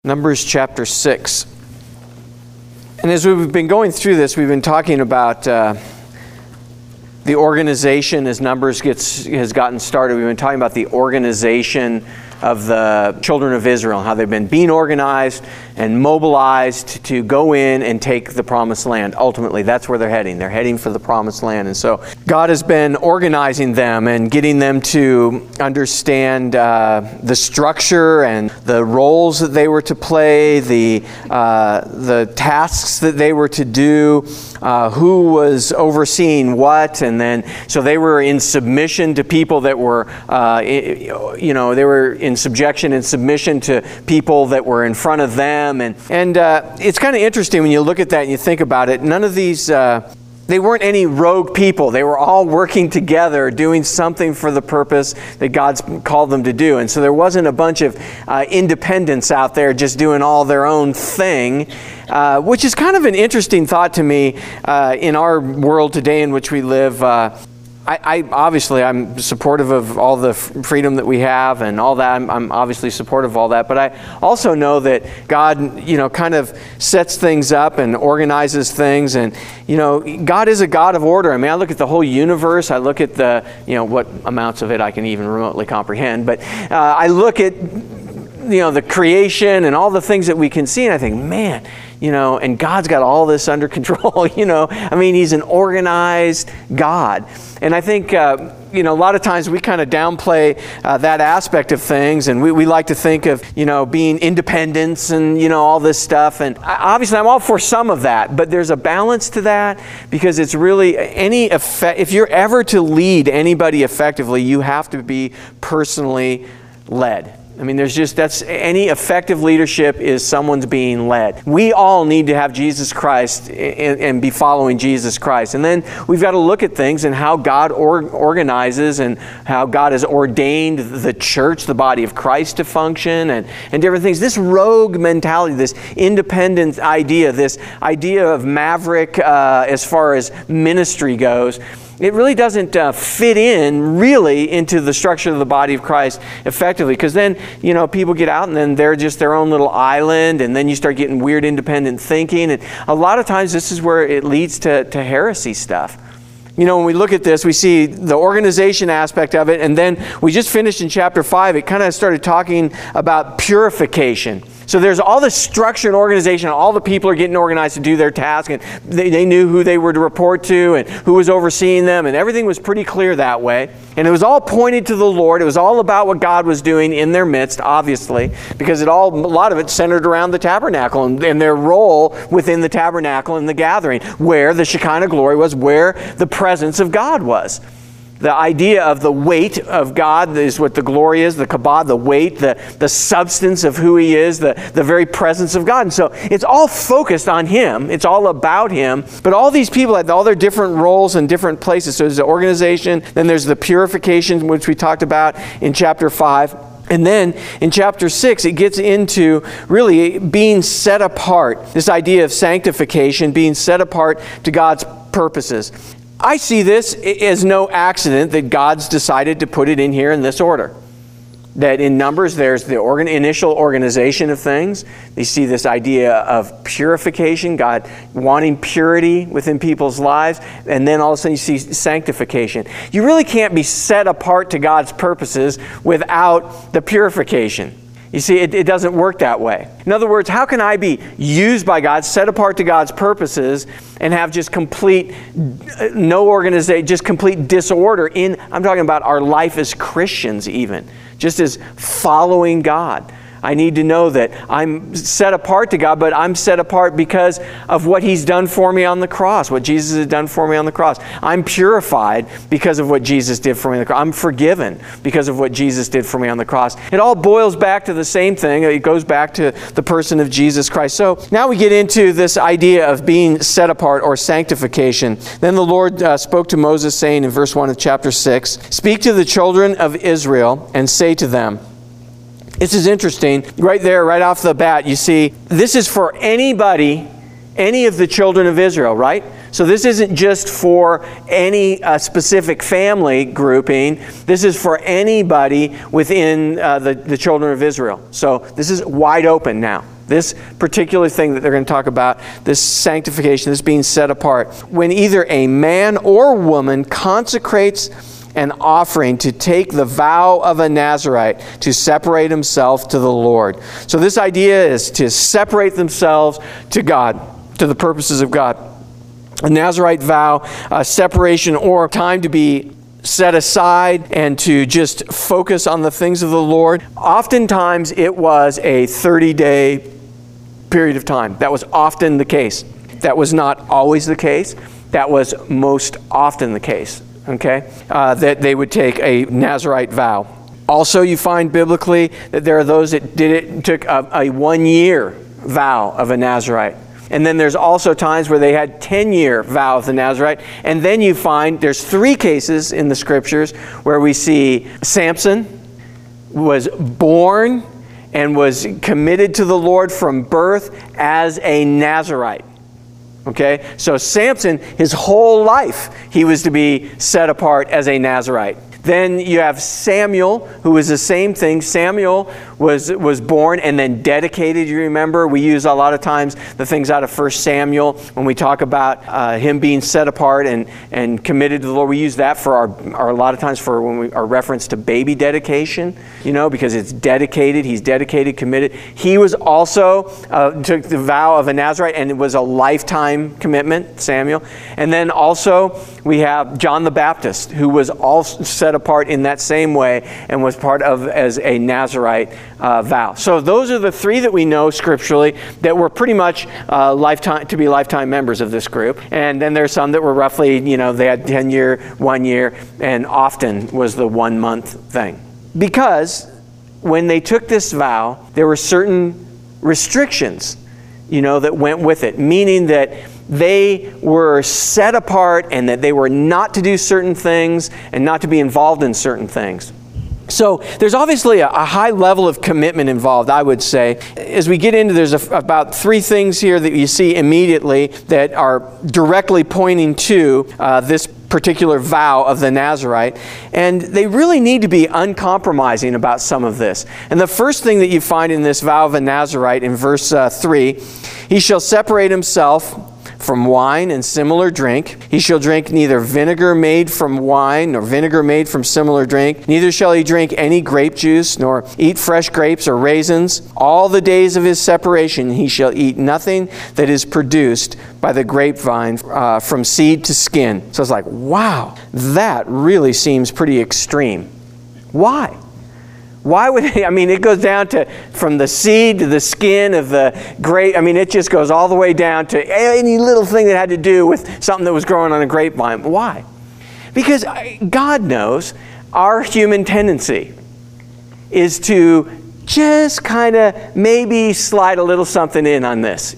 Numbers chapter 6. And as we've been going through this, we've been talking about the organization as Numbers has gotten started. We've been talking about the organization of the children of Israel, how they've been being organized and mobilized to go in and take the promised land. Ultimately, that's where they're heading. They're heading for the promised land. And so God has been organizing them and getting them to understand the structure and the roles that they were to play, the tasks that they were to do, who was overseeing what, and then so they were in submission to people that were, they were in subjection and submission to people that were in front of them. And it's kind of interesting when you look at that and you think about it. None of these, they weren't any rogue people. They were all working together, doing something for the purpose that God's called them to do. And so there wasn't a bunch of independents out there just doing all their own thing, which is kind of an interesting thought to me in our world today in which we live. I'm supportive of all the freedom that we have and all that. I'm obviously supportive of all that. But I also know that God, kind of sets things up and organizes things. And, God is a God of order. I mean, I look at the whole universe. I look at the, what amounts of it I can even remotely comprehend. But I look at, the creation and all the things that we can see. And I think, man, and God's got all this under control, I mean, He's an organized God. And I think, a lot of times we kind of downplay that aspect of things, and we like to think of, being independents and, all this stuff. And obviously I'm all for some of that, but there's a balance to that because it's really if you're ever to lead anybody effectively, you have to be personally led. I mean, that's any effective leadership is someone's being led. We all need to have Jesus Christ and be following Jesus Christ. And then we've got to look at things and how God organizes and how God has ordained the church, the body of Christ, to function and different things. This rogue mentality, this independent idea, this idea of maverick as far as ministry goes, it really doesn't fit in really into the structure of the body of Christ effectively, because then, people get out and then they're just their own little island, and then you start getting weird independent thinking. And a lot of times this is where it leads to heresy stuff. When we look at this, we see the organization aspect of it, and then we just finished in chapter 5. It kind of started talking about purification. So there's all this structure and organization. All the people are getting organized to do their task, and they knew who they were to report to and who was overseeing them, and everything was pretty clear that way. And it was all pointed to the Lord. It was all about what God was doing in their midst, obviously, because a lot of it centered around the tabernacle and their role within the tabernacle and the gathering, where the Shekinah glory was, where the presence of God was. The idea of the weight of God is what the glory is, the kabod, the weight, the substance of who He is, the very presence of God. And so it's all focused on Him. It's all about Him. But all these people had all their different roles and different places. So there's the organization, then there's the purification, which we talked about in chapter 5. And then in chapter 6, it gets into really being set apart. This idea of sanctification, being set apart to God's purposes. I see this as no accident that God's decided to put it in here in this order. That in Numbers, there's the initial organization of things. You see this idea of purification, God wanting purity within people's lives. And then all of a sudden you see sanctification. You really can't be set apart to God's purposes without the purification. You see, it doesn't work that way. In other words, how can I be used by God, set apart to God's purposes, and have just complete, no organization, just complete disorder I'm talking about our life as Christians even, just as following God. I need to know that I'm set apart to God, but I'm set apart because of what He's done for me on the cross, what Jesus has done for me on the cross. I'm purified because of what Jesus did for me on the cross. I'm forgiven because of what Jesus did for me on the cross. It all boils back to the same thing. It goes back to the person of Jesus Christ. So now we get into this idea of being set apart or sanctification. Then the Lord spoke to Moses, saying in verse 1 of chapter 6, "Speak to the children of Israel and say to them," this is interesting. Right there, right off the bat, you see, this is for anybody, any of the children of Israel, right? So this isn't just for any specific family grouping. This is for anybody within the children of Israel. So this is wide open now. This particular thing that they're going to talk about, this sanctification, this being set apart. When either a man or woman consecrates an offering to take the vow of a Nazirite to separate himself to the Lord. So this idea is to separate themselves to God, to the purposes of God. A Nazirite vow, separation or time to be set aside and to just focus on the things of the Lord. Oftentimes it was a 30-day period of time. That was often the case. That was not always the case. That was most often the case. Okay? That they would take a Nazirite vow. Also, you find biblically that there are those that took a 1-year vow of a Nazirite. And then there's also times where they had 10-year vow of the Nazirite. And then you find there's 3 cases in the Scriptures where we see Samson was born and was committed to the Lord from birth as a Nazirite. Okay? So Samson, his whole life, he was to be set apart as a Nazirite. Then you have Samuel, who was the same thing. Samuel was born and then dedicated. You remember, we use a lot of times the things out of 1 Samuel when we talk about him being set apart and committed to the Lord. We use that for our a lot of times for our reference to baby dedication, because it's dedicated. He's dedicated, committed. He was also took the vow of a Nazirite, and it was a lifetime commitment, Samuel. And then also we have John the Baptist, who was also set apart in that same way and was part of as a Nazirite vow. So those are the 3 that we know scripturally that were pretty much lifetime members of this group. And then there's some that were roughly, they had 10-year, 1 year, and often was the 1-month thing. Because when they took this vow, there were certain restrictions, that went with it, meaning that they were set apart and that they were not to do certain things and not to be involved in certain things. So there's obviously a high level of commitment involved, I would say. As we get into, there's about 3 things here that you see immediately that are directly pointing to this particular vow of the Nazirite. And they really need to be uncompromising about some of this. And the first thing that you find in this vow of a Nazirite in verse 3, he shall separate himself from wine and similar drink. He shall drink neither vinegar made from wine nor vinegar made from similar drink. Neither shall he drink any grape juice nor eat fresh grapes or raisins. All the days of his separation he shall eat nothing that is produced by the grapevine from seed to skin. So it's like, wow, that really seems pretty extreme. Why? Why would they? It goes down to from the seed to the skin of the grape. It just goes all the way down to any little thing that had to do with something that was growing on a grapevine. Why? Because God knows our human tendency is to just kind of maybe slide a little something in on this,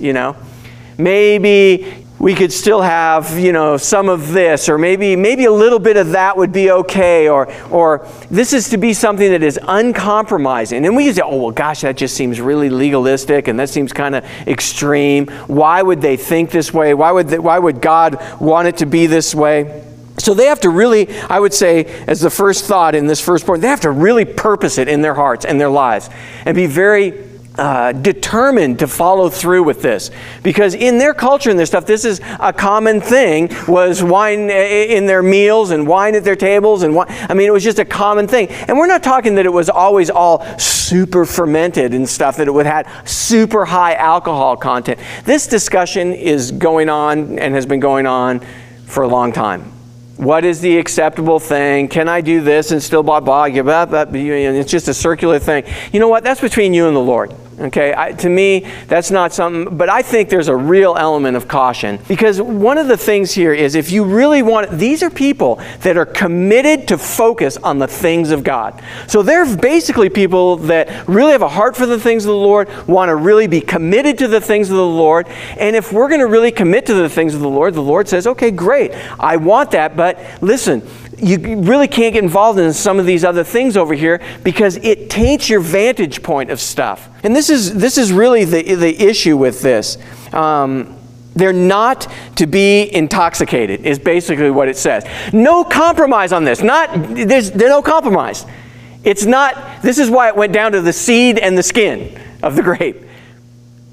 Maybe we could still have, some of this, or maybe a little bit of that would be okay, or this is to be something that is uncompromising. And we say, oh, well, gosh, that just seems really legalistic, and that seems kind of extreme. Why would they think this way? Why would God want it to be this way? So they have to really, I would say, as the first thought in this first point, they have to really purpose it in their hearts and their lives, and be very determined to follow through with this, because in their culture and their stuff, this is a common thing, was wine in their meals and wine at their tables, and wine. It was just a common thing. And we're not talking that it was always all super fermented and stuff, that it would have super high alcohol content. This discussion is going on and has been going on for a long time. What is the acceptable thing? Can I do this and still blah, blah, give up? It's just a circular thing. You know what? That's between you and the Lord. Okay, to me, that's not something, but I think there's a real element of caution, because one of the things here is, if you really want, these are people that are committed to focus on the things of God. So they're basically people that really have a heart for the things of the Lord, want to really be committed to the things of the Lord. And if we're going to really commit to the things of the Lord says, okay, great, I want that, but listen, you really can't get involved in some of these other things over here, because it taints your vantage point of stuff. And this is really the issue with this. They're not to be intoxicated, is basically what it says. No compromise on this. There's no compromise. It's not. This is why it went down to the seed and the skin of the grape.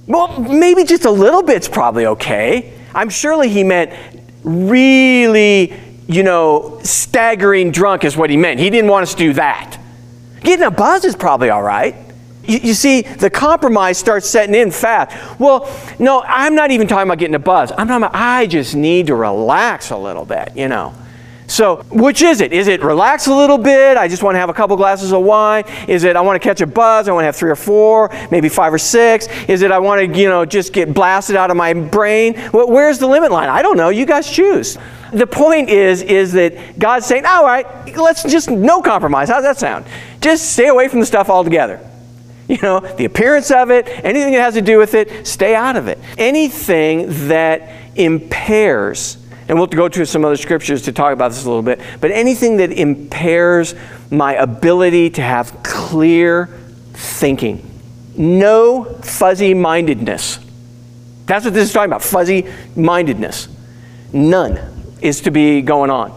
Well, maybe just a little bit's probably okay. I'm surely he meant really, staggering drunk is what he meant. He didn't want us to do that. Getting a buzz is probably all right. You see, the compromise starts setting in fast. Well, no, I'm not even talking about getting a buzz. I just need to relax a little bit, So, which is it? Is it relax a little bit? I just want to have a couple glasses of wine. Is it I want to catch a buzz? I want to have 3 or 4, maybe 5 or 6. Is it I want to, just get blasted out of my brain? Well, where's the limit line? I don't know. You guys choose. The point is that God's saying, all right, let's just no compromise. How's that sound? Just stay away from the stuff altogether. The appearance of it, anything that has to do with it, stay out of it. Anything that impairs, and we'll go to some other scriptures to talk about this a little bit, but anything that impairs my ability to have clear thinking. No fuzzy-mindedness. That's what this is talking about, fuzzy-mindedness. None is to be going on.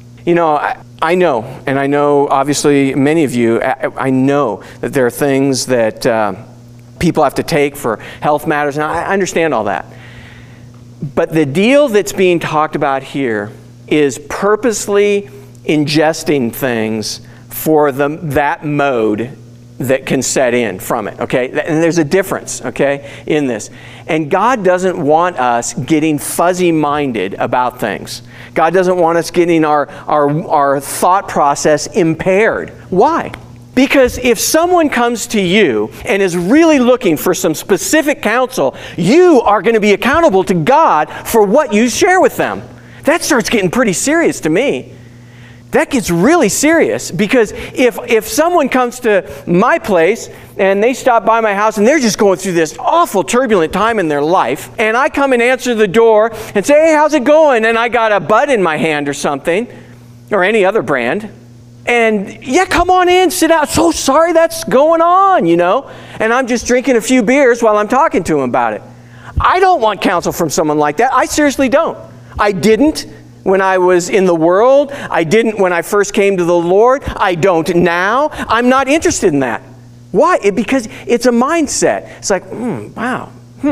I know, and I know obviously many of you, I know that there are things that people have to take for health matters, and I understand all that. But the deal that's being talked about here is purposely ingesting things for that mode that can set in from it, okay? And there's a difference, okay, in this. And God doesn't want us getting fuzzy-minded about things. God doesn't want us getting our thought process impaired. Why? Because if someone comes to you and is really looking for some specific counsel, you are going to be accountable to God for what you share with them. That starts getting pretty serious to me. That gets really serious, because if someone comes to my place and they stop by my house and they're just going through this awful turbulent time in their life, and I come and answer the door and say, hey, how's it going? And I got a Bud in my hand or something, or any other brand, and yeah, come on in, sit down. So sorry that's going on, and I'm just drinking a few beers while I'm talking to them about it. I don't want counsel from someone like that. I seriously don't. I didn't when I was in the world. I didn't when I first came to the Lord. I don't now. I'm not interested in that. Why? Because it's a mindset. It's like, wow,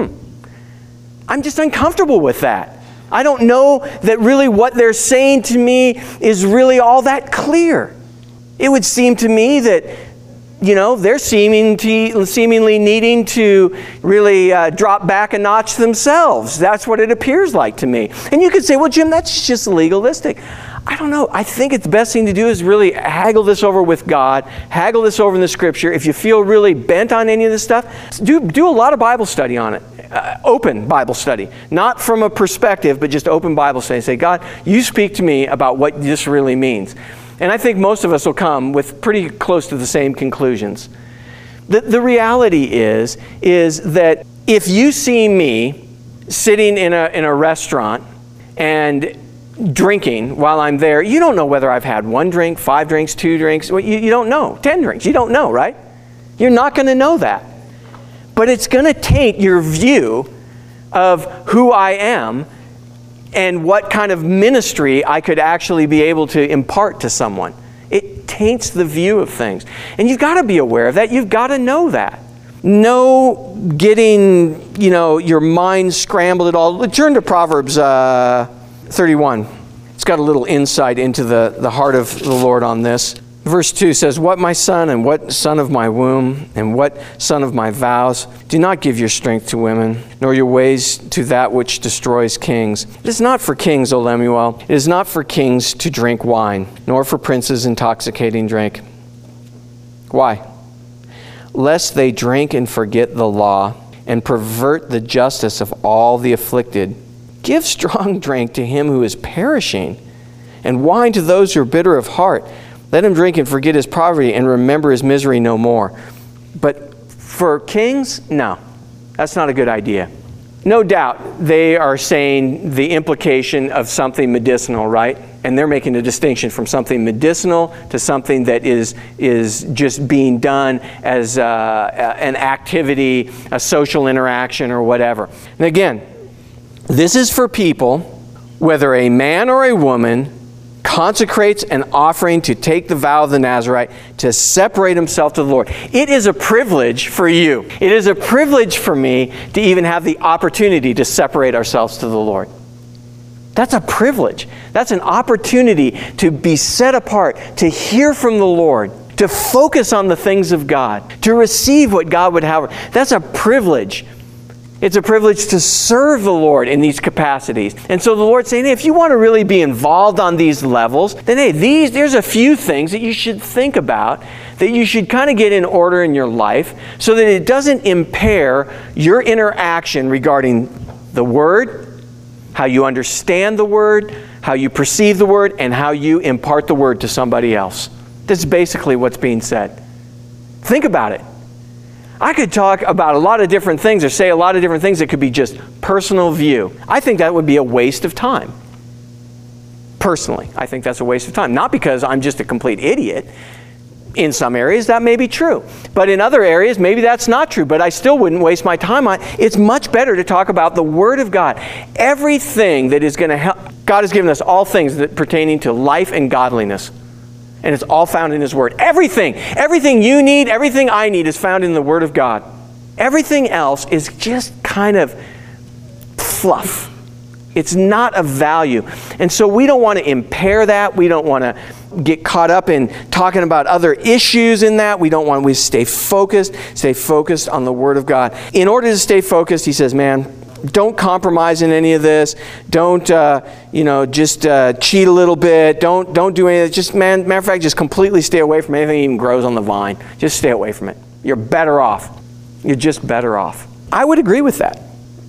I'm just uncomfortable with that. I don't know that really what they're saying to me is really all that clear. It would seem to me that, they're seemingly needing to really drop back a notch themselves. That's what it appears like to me. And you could say, well, Jim, that's just legalistic. I don't know. I think it's the best thing to do is really haggle this over with God, haggle this over in the Scripture. If you feel really bent on any of this stuff, do a lot of Bible study on it. Open Bible study. Not from a perspective, but just open Bible study. Say, God, you speak to me about what this really means. And I think most of us will come with pretty close to the same conclusions. The reality is that if you see me sitting in a restaurant and drinking while I'm there, you don't know whether I've had 1 drink, 5 drinks, 2 drinks. Well, you don't know. 10 drinks. You don't know, right? You're not going to know that. But it's going to taint your view of who I am and what kind of ministry I could actually be able to impart to someone. It taints the view of things. And you've got to be aware of that. You've got to know that. No getting, your mind scrambled at all. Turn to Proverbs 31. It's got a little insight into the heart of the Lord on this. Verse 2 says, what my son and what son of my womb and what son of my vows, do not give your strength to women, nor your ways to that which destroys kings. It is not for kings, O Lemuel. It is not for kings to drink wine, nor for princes intoxicating drink. Why? Lest they drink and forget the law and pervert the justice of all the afflicted. Give strong drink to him who is perishing, and wine to those who are bitter of heart. Let him drink and forget his poverty and remember his misery no more. But for kings, no, that's not a good idea. No doubt they are saying the implication of something medicinal, right? And they're making a distinction from something medicinal to something that is just being done as an activity, a social interaction or whatever. And again, this is for people, whether a man or a woman, consecrates an offering to take the vow of the Nazarite to separate himself to the Lord. It is a privilege for you. It is a privilege for me to even have the opportunity to separate ourselves to the Lord. That's a privilege. That's an opportunity to be set apart, to hear from the Lord, to focus on the things of God, to receive what God would have. That's a privilege. It's a privilege to serve the Lord in these capacities. And so the Lord's saying, hey, if you want to really be involved on these levels, then hey, there's a few things that you should think about, that you should kind of get in order in your life so that it doesn't impair your interaction regarding the Word, how you understand the Word, how you perceive the Word, and how you impart the Word to somebody else. That's basically what's being said. Think about it. I could talk about a lot of different things or say a lot of different things that could be just personal view. I think that would be a waste of time. Personally, I think that's a waste of time. Not because I'm just a complete idiot. In some areas, that may be true. But in other areas, maybe that's not true. But I still wouldn't waste my time on it. It's much better to talk about the Word of God. Everything that is going to help. God has given us all things that pertaining to life and godliness. And it's all found in His Word. Everything. Everything you need, everything I need is found in the Word of God. Everything else is just kind of fluff. It's not of value. And so we don't want to impair that. We don't want to get caught up in talking about other issues in that. We stay focused on the Word of God. In order to stay focused, he says, man, don't compromise in any of this. Don't, just cheat a little bit. Don't do any of it. Just, matter of fact, just completely stay away from anything that even grows on the vine. Just stay away from it. You're better off. You're just better off. I would agree with that.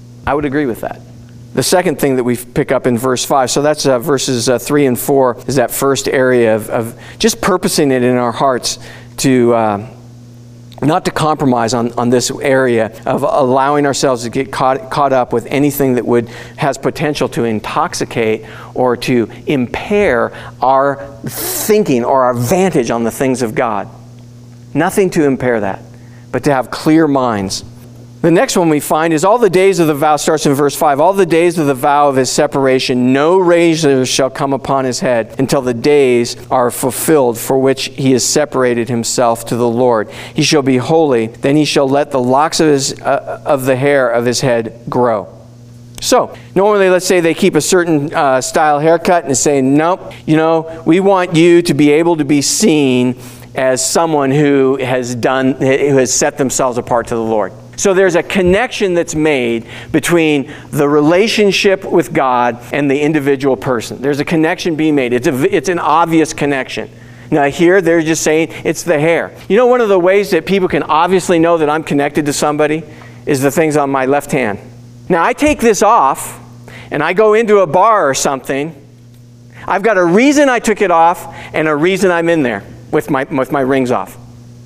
The second thing that we pick up in verse 5, so that's verses 3 and 4, is that first area of just purposing it in our hearts to not to compromise on this area of allowing ourselves to get caught up with anything that has potential to intoxicate or to impair our thinking or our vantage on the things of God. Nothing to impair that, but to have clear minds. The next one we find is all the days of the vow, starts in verse 5, all the days of the vow of his separation, no razor shall come upon his head until the days are fulfilled for which he has separated himself to the Lord. He shall be holy, then he shall let the locks of the hair of his head grow. So, normally let's say they keep a certain style haircut and say, nope, we want you to be able to be seen as someone who has set themselves apart to the Lord. So there's a connection that's made between the relationship with God and the individual person. There's a connection being made. It's an obvious connection. Now here they're just saying it's the hair. One of the ways that people can obviously know that I'm connected to somebody is the things on my left hand. Now I take this off and I go into a bar or something. I've got a reason I took it off and a reason I'm in there with my rings off.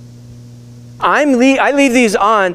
I leave these on.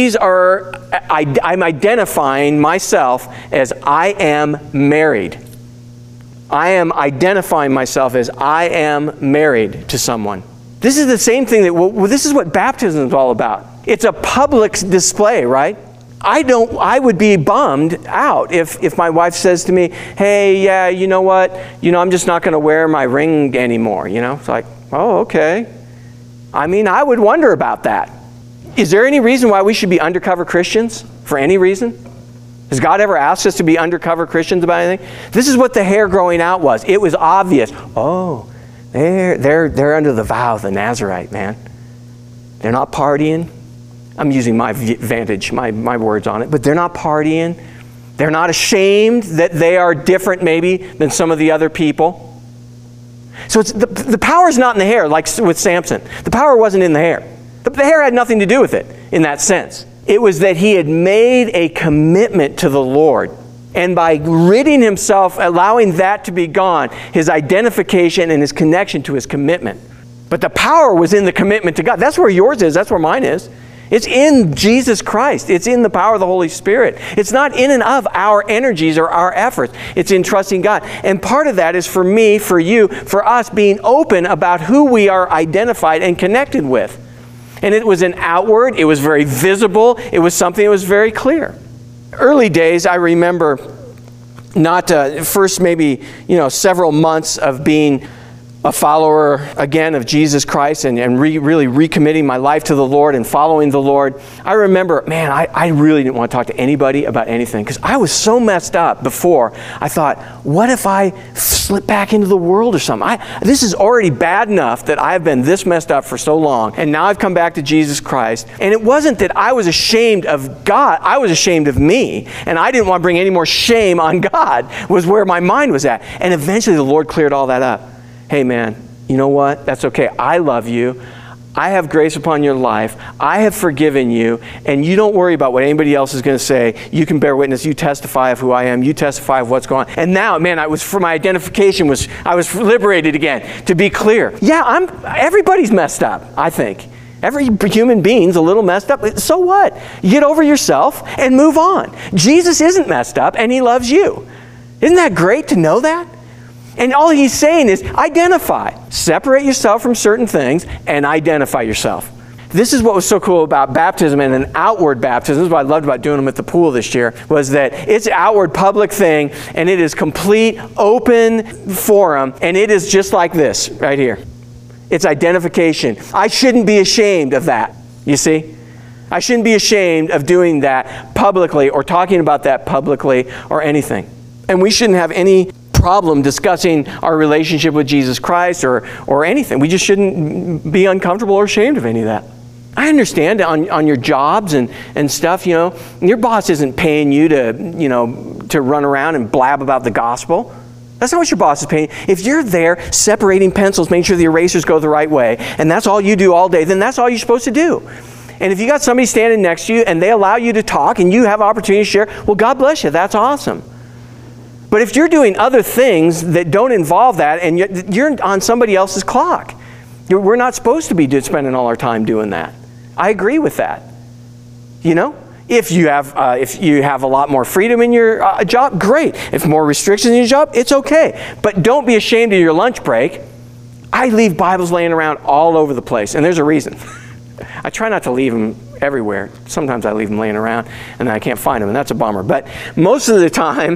I'm identifying myself as I am married. I am identifying myself as I am married to someone. This is the same thing this is what baptism is all about. It's a public display, right? I would be bummed out if my wife says to me, hey, yeah, you know what? I'm just not going to wear my ring anymore. It's like, oh, okay. I would wonder about that. Is there any reason why we should be undercover Christians? For any reason? Has God ever asked us to be undercover Christians about anything? This is what the hair growing out was. It was obvious. Oh, they're under the vow of the Nazarite, man. They're not partying. I'm using my vantage, my words on it, but they're not partying. They're not ashamed that they are different maybe than some of the other people. So the power is not in the hair, like with Samson. The power wasn't in the hair. The hair had nothing to do with it in that sense. It was that he had made a commitment to the Lord. And by ridding himself, allowing that to be gone, his identification and his connection to his commitment. But the power was in the commitment to God. That's where yours is. That's where mine is. It's in Jesus Christ. It's in the power of the Holy Spirit. It's not in and of our energies or our efforts. It's in trusting God. And part of that is for me, for you, for us being open about who we are identified and connected with. And it was an outward, it was very visible, it was something that was very clear. Early days, I remember not first maybe, several months of being a follower again of Jesus Christ and really recommitting my life to the Lord and following the Lord, I remember, man, I really didn't want to talk to anybody about anything because I was so messed up before. I thought, what if I slip back into the world or something? This is already bad enough that I've been this messed up for so long, and now I've come back to Jesus Christ. And it wasn't that I was ashamed of God. I was ashamed of me, and I didn't want to bring any more shame on God, was where my mind was at. And eventually the Lord cleared all that up. Hey man, you know what? That's okay. I love you. I have grace upon your life. I have forgiven you, and you don't worry about what anybody else is going to say. You can bear witness. You testify of who I am. You testify of what's going on. And now, man, I was liberated again. To be clear, yeah, everybody's messed up, I think. Every human being's a little messed up. So what? You get over yourself and move on. Jesus isn't messed up, and he loves you. Isn't that great to know that? And all he's saying is identify. Separate yourself from certain things and identify yourself. This is what was so cool about baptism and an outward baptism. This is what I loved about doing them at the pool this year, was that it's an outward public thing, and it is complete open forum, and it is just like this right here. It's identification. I shouldn't be ashamed of that, you see? I shouldn't be ashamed of doing that publicly or talking about that publicly or anything. And we shouldn't have any problem discussing our relationship with Jesus Christ or anything. We just shouldn't be uncomfortable or ashamed of any of that. I understand on your jobs and stuff, your boss isn't paying you to run around and blab about the gospel. That's not what your boss is paying. If you're there separating pencils, making sure the erasers go the right way, and that's all you do all day, then that's all you're supposed to do. And if you got somebody standing next to you and they allow you to talk and you have opportunity to share, well, God bless you. That's awesome. But if you're doing other things that don't involve that and you're on somebody else's clock, we're not supposed to be spending all our time doing that. I agree with that. If you have a lot more freedom in your job, great. If more restrictions in your job, it's okay. But don't be ashamed of your lunch break. I leave Bibles laying around all over the place, and there's a reason. I try not to leave them everywhere. Sometimes I leave them laying around and then I can't find them, and that's a bummer. But most of the time,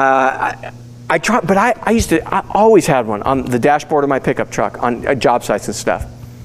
I try. But I always had one on the dashboard of my pickup truck on job sites and stuff.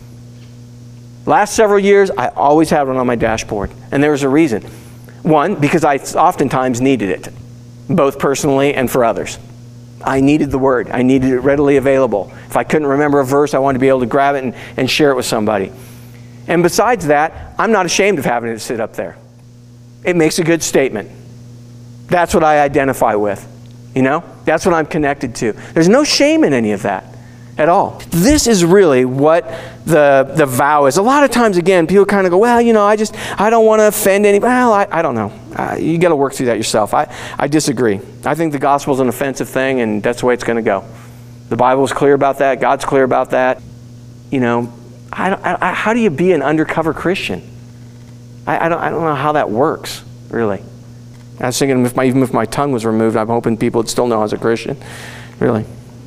Last several years, I always had one on my dashboard, and there was a reason. One, because I oftentimes needed it, both personally and for others. I needed the Word. I needed it readily available. If I couldn't remember a verse, I wanted to be able to grab it and share it with somebody. And besides that, I'm not ashamed of having it sit up there. It makes a good statement. That's what I identify with. That's what I'm connected to. There's no shame in any of that at all. This is really what the vow is. A lot of times, again, people kind of go, well, I don't want to offend anybody. Well, I don't know. You got to work through that yourself. I disagree. I think the gospel is an offensive thing, and that's the way it's going to go. The Bible is clear about that. God's clear about that. How do you be an undercover Christian? I don't know how that works, really. I was thinking even if my tongue was removed, I'm hoping people would still know I was a Christian, really.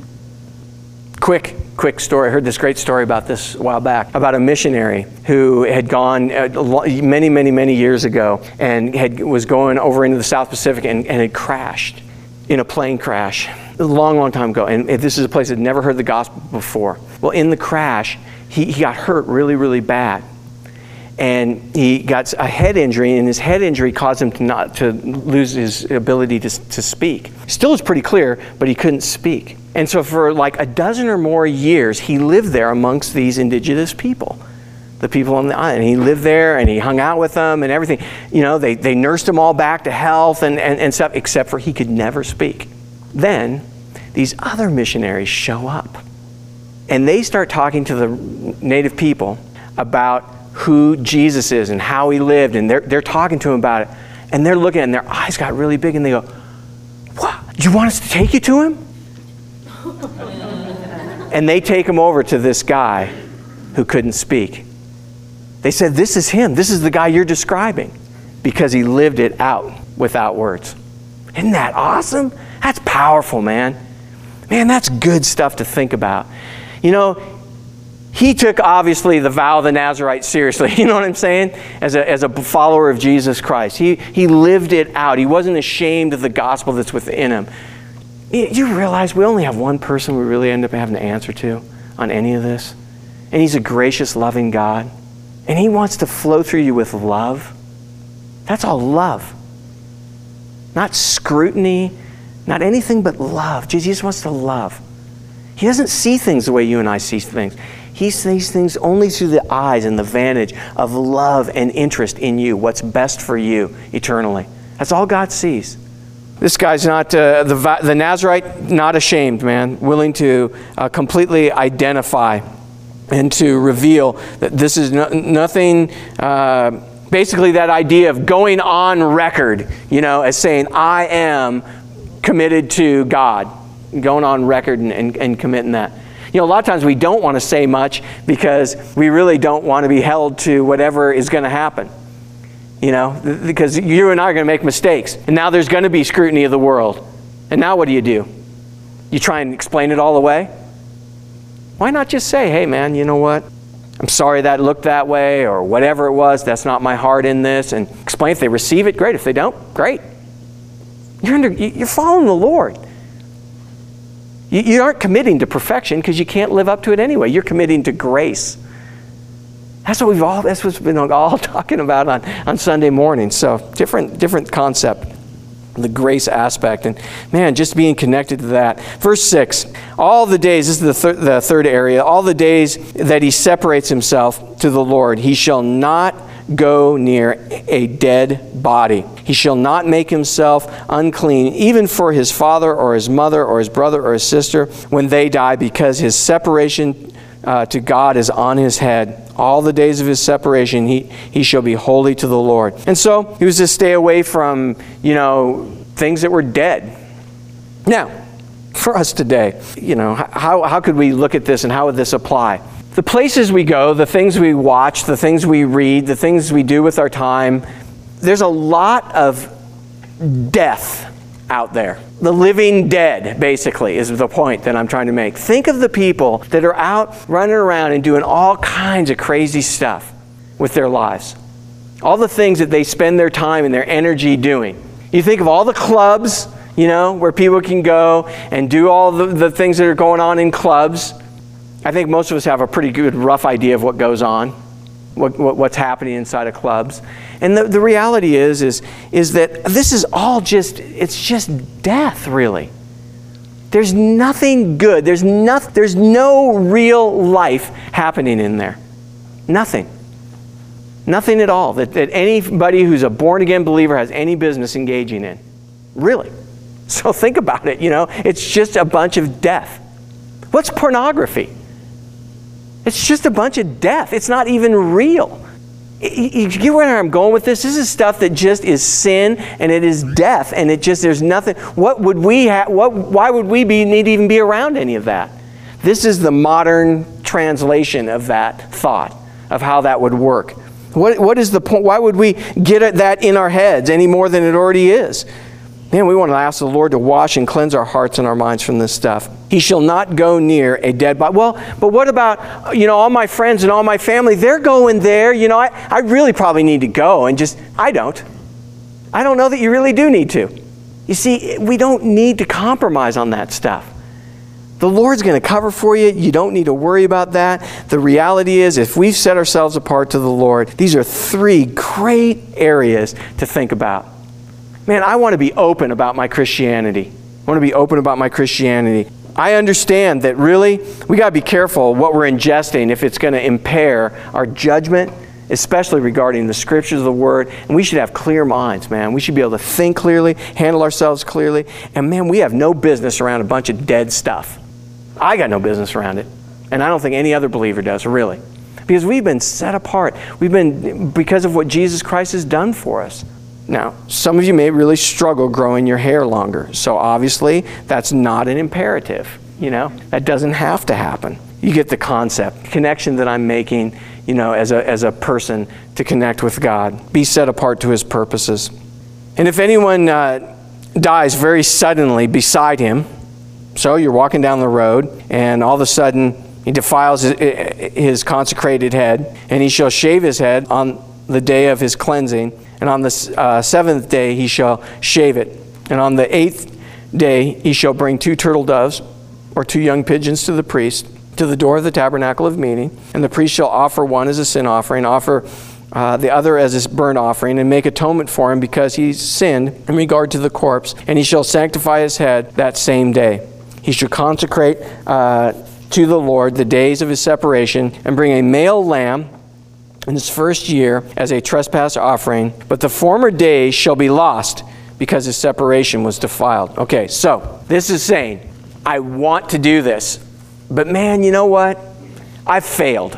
Quick story. I heard this great story about this a while back, about a missionary who had gone many years ago and was going over into the South Pacific and had crashed in a plane crash a long time ago. And this is a place that never heard the gospel before. Well, in the crash, he got hurt really bad. And he got a head injury, and his head injury caused him to lose his ability to speak. Still is pretty clear, but he couldn't speak. And so for like a dozen or more years, he lived there amongst these indigenous people, the people on the island. He lived there, and he hung out with them and everything. They nursed him all back to health and stuff, except for he could never speak. Then these other missionaries show up, and they start talking to the native people about who Jesus is and how he lived, and they're talking to him about it, and they're looking, and their eyes got really big, and they go, "What? Do you want us to take you to him?" And they take him over to this guy who couldn't speak. They said, "This is him. This is the guy you're describing," because he lived it out without words. Isn't that awesome? That's powerful, man. Man, that's good stuff to think about. he took, obviously, the vow of the Nazarite seriously. You know what I'm saying? As a follower of Jesus Christ. He lived it out. He wasn't ashamed of the gospel that's within him. You realize we only have one person we really end up having to answer to on any of this? And he's a gracious, loving God. And he wants to flow through you with love. That's all love. Not scrutiny, not anything but love. Jesus wants to love. He doesn't see things the way you and I see things. He sees things only through the eyes and the vantage of love and interest in you, what's best for you eternally. That's all God sees. This guy's not, the Nazarite, not ashamed, man, willing to completely identify and to reveal that this is nothing, basically that idea of going on record, as saying, I am committed to God, going on record and committing that. A lot of times we don't want to say much because we really don't want to be held to whatever is going to happen. Because you and I are going to make mistakes. And now there's going to be scrutiny of the world. And now what do? You try and explain it all away? Why not just say, hey man, you know what? I'm sorry that looked that way, or whatever it was, that's not my heart in this. And explain. If they receive it, great. If they don't, great. You're following the Lord. You aren't committing to perfection because you can't live up to it anyway. You're committing to grace. That's what we've been all talking about on Sunday morning. So different concept, the grace aspect. And man, just being connected to that. Verse 6, all the days, this is the third area, all the days that he separates himself to the Lord, he shall not go near a dead body. He shall not make himself unclean, even for his father or his mother or his brother or his sister when they die, because his separation to God is on his head. All the days of his separation, he shall be holy to the Lord. And so he was to stay away from, things that were dead. Now, for us today, how could we look at this and how would this apply? The places we go, the things we watch, the things we read, the things we do with our time, there's a lot of death out there. The living dead, basically, is the point that I'm trying to make. Think of the people that are out running around and doing all kinds of crazy stuff with their lives. All the things that they spend their time and their energy doing. You think of all the clubs, where people can go and do all the things that are going on in clubs. I think most of us have a pretty good rough idea of what goes on, what's happening inside of clubs. And the reality is that this is all it's just death, really. There's nothing good. There's no real life happening in there. Nothing. Nothing at all that anybody who's a born-again believer has any business engaging in. Really. So think about it, It's just a bunch of death. What's pornography? It's just a bunch of death. It's not even real. You get where I'm going with this? This is stuff that just is sin and it is death, and there's nothing. What would we have? Why would we need to even be around any of that? This is the modern translation of that thought, of how that would work. What is the point? Why would we get at that in our heads any more than it already is? Man, we want to ask the Lord to wash and cleanse our hearts and our minds from this stuff. He shall not go near a dead body. Well, but what about, all my friends and all my family? They're going there. I really probably need to go and I don't know that you really do need to. You see, we don't need to compromise on that stuff. The Lord's going to cover for you. You don't need to worry about that. The reality is, if we've set ourselves apart to the Lord, these are 3 great areas to think about. Man, I want to be open about my Christianity. I want to be open about my Christianity. I understand that really, we got to be careful what we're ingesting if it's going to impair our judgment, especially regarding the scriptures of the Word. And we should have clear minds, man. We should be able to think clearly, handle ourselves clearly. And man, we have no business around a bunch of dead stuff. I got no business around it. And I don't think any other believer does, really. Because we've been set apart. Because of what Jesus Christ has done for us. Now, some of you may really struggle growing your hair longer. So obviously, that's not an imperative. That doesn't have to happen. You get the concept, connection that I'm making, as a person to connect with God. Be set apart to His purposes. And if anyone dies very suddenly beside him, so you're walking down the road and all of a sudden He defiles his consecrated head, and he shall shave his head on the day of his cleansing, and on the seventh day he shall shave it. And on the 8th day he shall bring 2 turtle doves, or 2 young pigeons to the priest, to the door of the tabernacle of meeting. And the priest shall offer one as a sin offering, offer the other as a burnt offering, and make atonement for him because he sinned in regard to the corpse. And he shall sanctify his head that same day. He shall consecrate to the Lord the days of his separation, and bring a male lamb in his first year as a trespass offering. But the former days shall be lost, because his separation was defiled. Okay, so this is saying, I want to do this, but man, you know what? I've failed.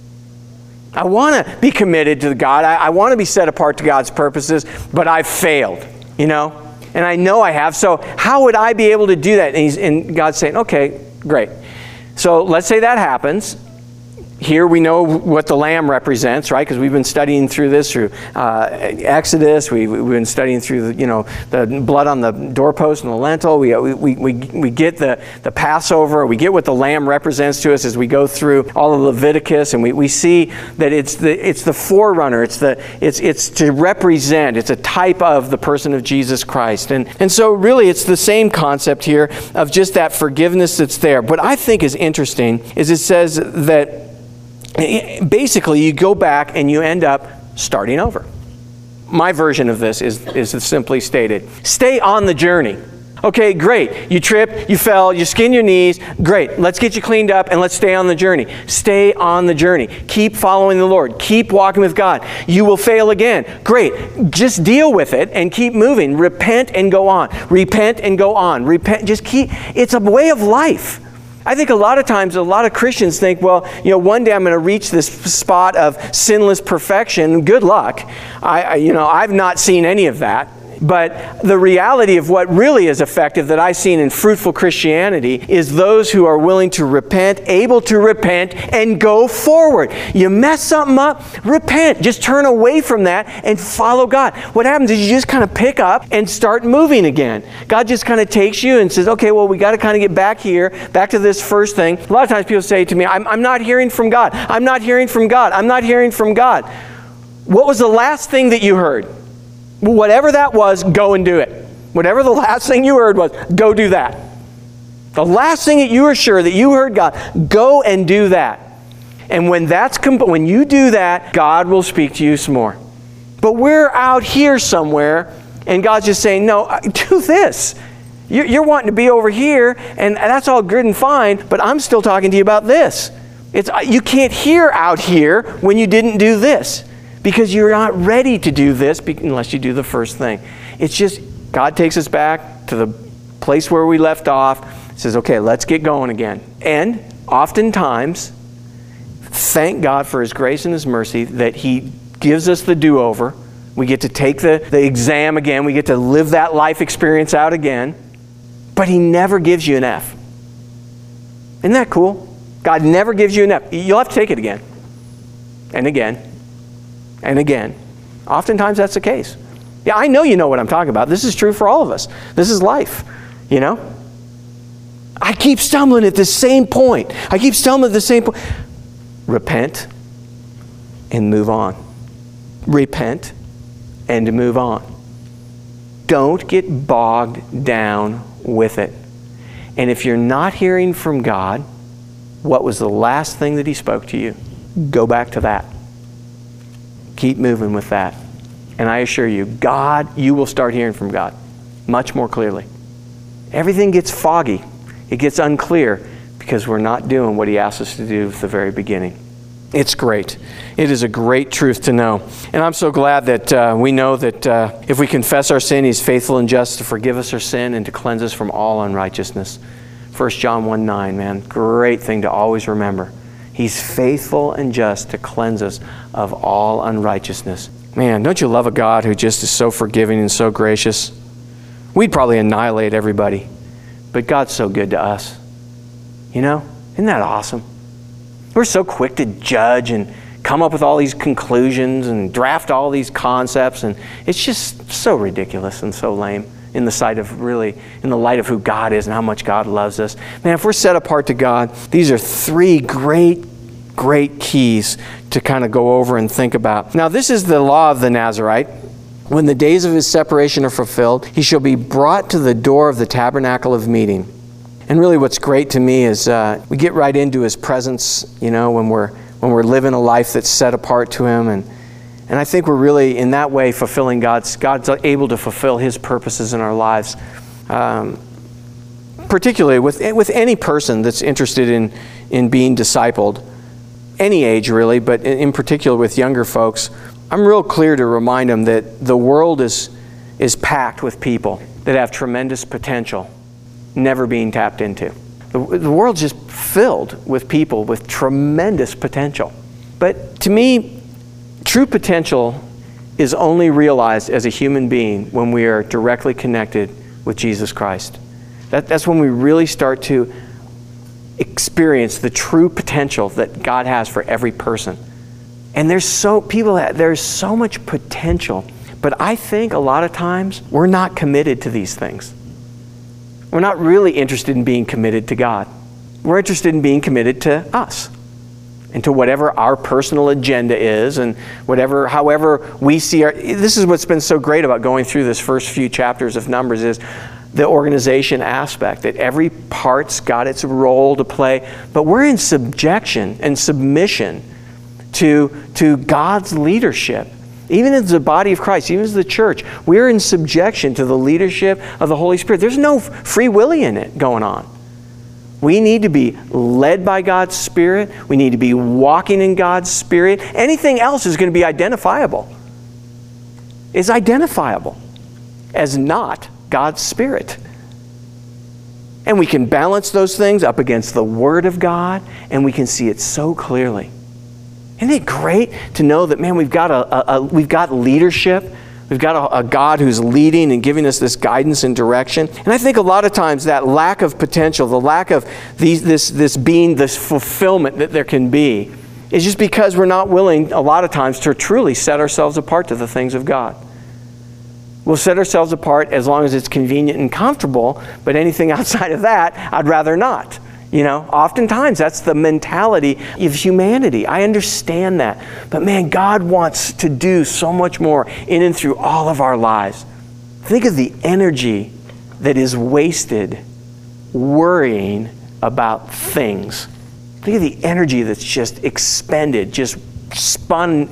I want to be committed to God. I want to be set apart to God's purposes, but I've failed, you know? And I know I have, so how would I be able to do that? And God's saying, okay, great. So let's say that happens. Here we know what the lamb represents, right? Because we've been studying through this through Exodus. We've been studying through the blood on the doorpost and the lintel. We get the Passover. We get what the lamb represents to us as we go through all of Leviticus, and we see that it's the forerunner. It's to represent. It's a type of the person of Jesus Christ, and so really it's the same concept here of just that forgiveness that's there. What I think is interesting is it says that basically you go back and you end up starting over. My version of this is simply stated. Stay on the journey. Okay, great. You tripped, you fell, you skinned your knees. Great. Let's get you cleaned up and let's stay on the journey. Stay on the journey. Keep following the Lord. Keep walking with God. You will fail again. Great. Just deal with it and keep moving. Repent and go on. Repent and go on. Repent. Just keep. It's a way of life. I think a lot of times, a lot of Christians think, well, one day I'm going to reach this spot of sinless perfection. Good luck. I've not seen any of that. But the reality of what really is effective that I've seen in fruitful Christianity is those who are willing to repent, able to repent, and go forward. You mess something up, repent. Just turn away from that and follow God. What happens is you just kind of pick up and start moving again. God just kind of takes you and says, okay, well, we got to kind of get back here, back to this first thing. A lot of times people say to me, I'm not hearing from God. I'm not hearing from God. I'm not hearing from God. What was the last thing that you heard? Whatever that was, go and do it. Whatever the last thing you heard was, go do that. The last thing that you were sure that you heard God, go and do that. And when you do that, God will speak to you some more. But we're out here somewhere, and God's just saying, no, do this. You're wanting to be over here, and that's all good and fine, but I'm still talking to you about this. You can't hear out here when you didn't do this. Because you're not ready to do this unless you do the first thing. It's just, God takes us back to the place where we left off. Says, okay, let's get going again. And oftentimes, thank God for His grace and His mercy that He gives us the do-over. We get to take the exam again. We get to live that life experience out again. But He never gives you an F. Isn't that cool? God never gives you an F. You'll have to take it again. And again. And again. Oftentimes that's the case. Yeah, I know you know what I'm talking about. This is true for all of us. This is life, I keep stumbling at the same point. Repent and move on. Repent and move on. Don't get bogged down with it. And if you're not hearing from God, what was the last thing that He spoke to you? Go back to that. Keep moving with that. And I assure you, you will start hearing from God much more clearly. Everything gets foggy. It gets unclear because we're not doing what He asked us to do at the very beginning. It's great. It is a great truth to know. And I'm so glad that we know that if we confess our sin, He's faithful and just to forgive us our sin and to cleanse us from all unrighteousness. 1 John 1:9, man, great thing to always remember. He's faithful and just to cleanse us of all unrighteousness. Man, don't you love a God who just is so forgiving and so gracious? We'd probably annihilate everybody, but God's so good to us. Isn't that awesome? We're so quick to judge and come up with all these conclusions and draft all these concepts, and it's just so ridiculous and so lame. in the light of who God is and how much God loves us. Man, if we're set apart to God, these are three great keys to kind of go over and think about. Now, this is the law of the Nazirite. When the days of his separation are fulfilled, he shall be brought to the door of the tabernacle of meeting. And really what's great to me is we get right into his presence, when we're living a life that's set apart to him. And I think we're really, in that way, fulfilling God's able to fulfill his purposes in our lives. Particularly with any person that's interested in being discipled, any age really, but in particular with younger folks, I'm real clear to remind them that the world is packed with people that have tremendous potential, never being tapped into. The world's just filled with people with tremendous potential. But to me, true potential is only realized as a human being when we are directly connected with Jesus Christ. That's when we really start to experience the true potential that God has for every person. And there's so much potential, but I think a lot of times we're not committed to these things. We're not really interested in being committed to God. We're interested in being committed to us and to whatever our personal agenda is, and however we see this is what's been so great about going through this first few chapters of Numbers, is the organization aspect, that every part's got its role to play, but we're in subjection and submission to God's leadership. Even as the body of Christ, even as the church, we're in subjection to the leadership of the Holy Spirit. There's no free willy in it going on. We need to be led by God's Spirit. We need to be walking in God's Spirit. Anything else is going to be identifiable. It's identifiable as not God's Spirit. And we can balance those things up against the Word of God, and we can see it so clearly. Isn't it great to know that, man, we've got leadership. We've got a God who's leading and giving us this guidance and direction. And I think a lot of times that lack of potential, the lack of this fulfillment that there can be, is just because we're not willing a lot of times to truly set ourselves apart to the things of God. We'll set ourselves apart as long as it's convenient and comfortable, but anything outside of that, I'd rather not. Oftentimes that's the mentality of humanity. I understand that. But man, God wants to do so much more in and through all of our lives. Think of the energy that is wasted worrying about things. Think of the energy that's just expended, just spun.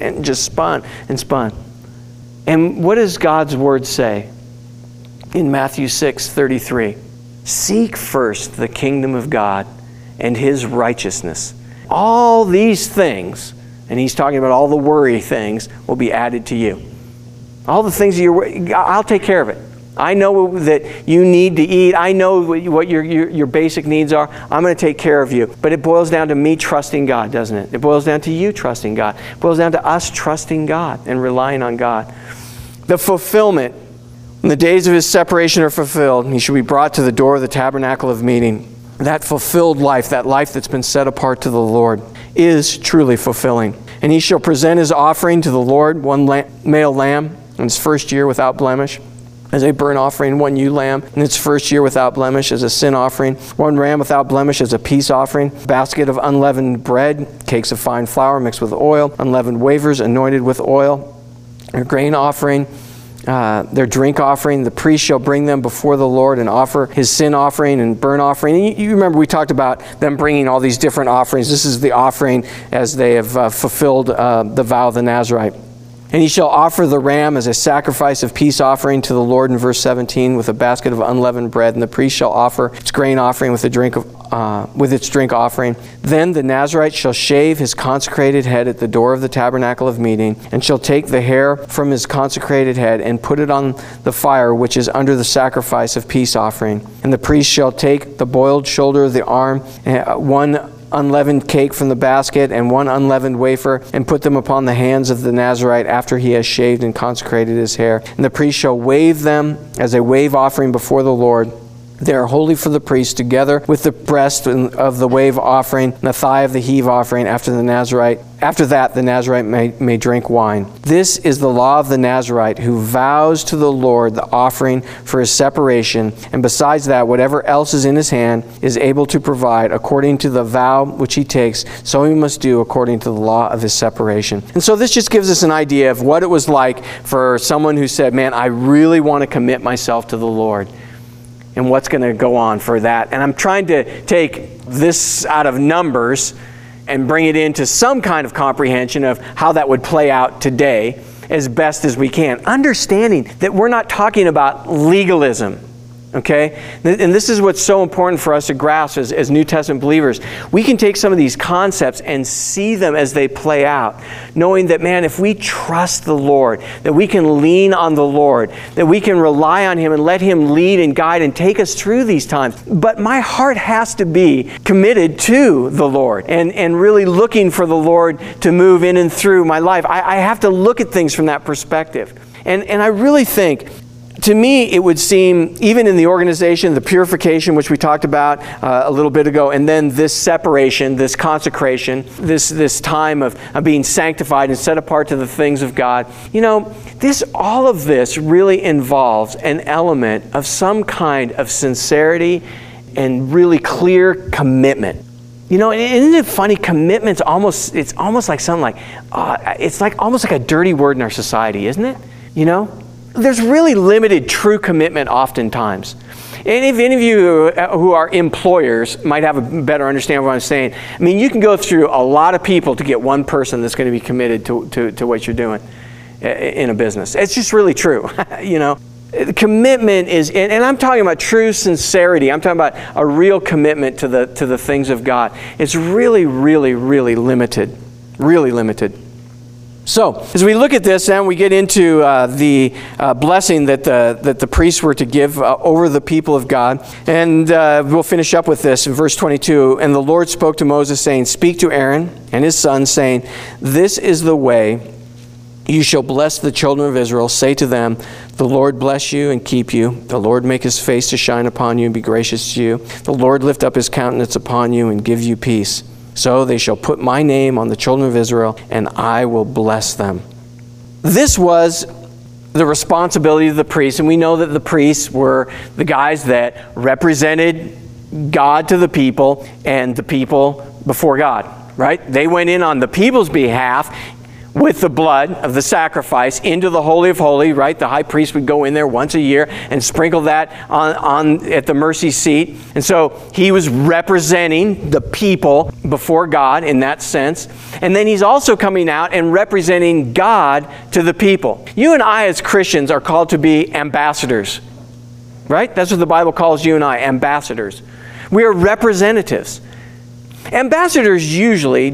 And what does God's Word say in Matthew 6:33? Seek first the kingdom of God and His righteousness. All these things, and He's talking about all the worry things, will be added to you. All the things I'll take care of it. I know that you need to eat. I know what your basic needs are. I'm going to take care of you. But it boils down to me trusting God, doesn't it? It boils down to you trusting God. It boils down to us trusting God and relying on God. The fulfillment. When the days of his separation are fulfilled, he shall be brought to the door of the tabernacle of meeting. That fulfilled life, that life that's been set apart to the Lord, is truly fulfilling. And he shall present his offering to the Lord, one male lamb in its first year without blemish, as a burnt offering, one ewe lamb in its first year without blemish as a sin offering, one ram without blemish as a peace offering, basket of unleavened bread, cakes of fine flour mixed with oil, unleavened wafers anointed with oil, a grain offering, their drink offering. The priest shall bring them before the Lord and offer his sin offering and burnt offering. And you remember we talked about them bringing all these different offerings. This is the offering as they have fulfilled the vow of the Nazirite. And he shall offer the ram as a sacrifice of peace offering to the Lord in verse 17 with a basket of unleavened bread. And the priest shall offer its grain offering with its drink offering. Then the Nazirite shall shave his consecrated head at the door of the tabernacle of meeting, and shall take the hair from his consecrated head and put it on the fire which is under the sacrifice of peace offering. And the priest shall take the boiled shoulder of the arm, one unleavened cake from the basket and one unleavened wafer, and put them upon the hands of the Nazirite after he has shaved and consecrated his hair. And the priest shall wave them as a wave offering before the Lord. They are holy for the priest, together with the breast of the wave offering, and the thigh of the heave offering. After that, the Nazirite may drink wine. This is the law of the Nazirite, who vows to the Lord the offering for his separation, and besides that, whatever else is in his hand is able to provide according to the vow which he takes. So he must do according to the law of his separation. And so this just gives us an idea of what it was like for someone who said, man, I really want to commit myself to the Lord, and what's going to go on for that. And I'm trying to take this out of Numbers and bring it into some kind of comprehension of how that would play out today as best as we can. Understanding that we're not talking about legalism. Okay? And this is what's so important for us to grasp as New Testament believers. We can take some of these concepts and see them as they play out, knowing that, man, if we trust the Lord, that we can lean on the Lord, that we can rely on Him and let Him lead and guide and take us through these times. But my heart has to be committed to the Lord and really looking for the Lord to move in and through my life. I have to look at things from that perspective. And I really think, to me, it would seem, even in the organization, the purification, which we talked about a little bit ago, and then this separation, this consecration, this time of being sanctified and set apart to the things of God, all of this really involves an element of some kind of sincerity and really clear commitment. Isn't it funny? Commitment's almost like something like, it's like almost like a dirty word in our society, isn't it? There's really limited true commitment oftentimes. And if any of you who are employers might have a better understanding of what I'm saying, I mean, you can go through a lot of people to get one person that's going to be committed to what you're doing in a business. It's just really true. Commitment is, and I'm talking about true sincerity. I'm talking about a real commitment to the things of God. It's really, really, really limited. Really limited. So, as we look at this, and we get into the blessing that the priests were to give over the people of God, and we'll finish up with this in verse 22. And the Lord spoke to Moses, saying, "Speak to Aaron and his sons, saying, This is the way you shall bless the children of Israel. Say to them, the Lord bless you and keep you. The Lord make his face to shine upon you and be gracious to you. The Lord lift up his countenance upon you and give you peace. So they shall put my name on the children of Israel, and I will bless them." This was the responsibility of the priests, and we know that the priests were the guys that represented God to the people and the people before God, right? They went in on the people's behalf with the blood of the sacrifice into the Holy of Holies, right? The high priest would go in there once a year and sprinkle that on at the mercy seat. And so he was representing the people before God in that sense. And then he's also coming out and representing God to the people. You and I as Christians are called to be ambassadors, right? That's what the Bible calls you and I, ambassadors. We are representatives. Ambassadors usually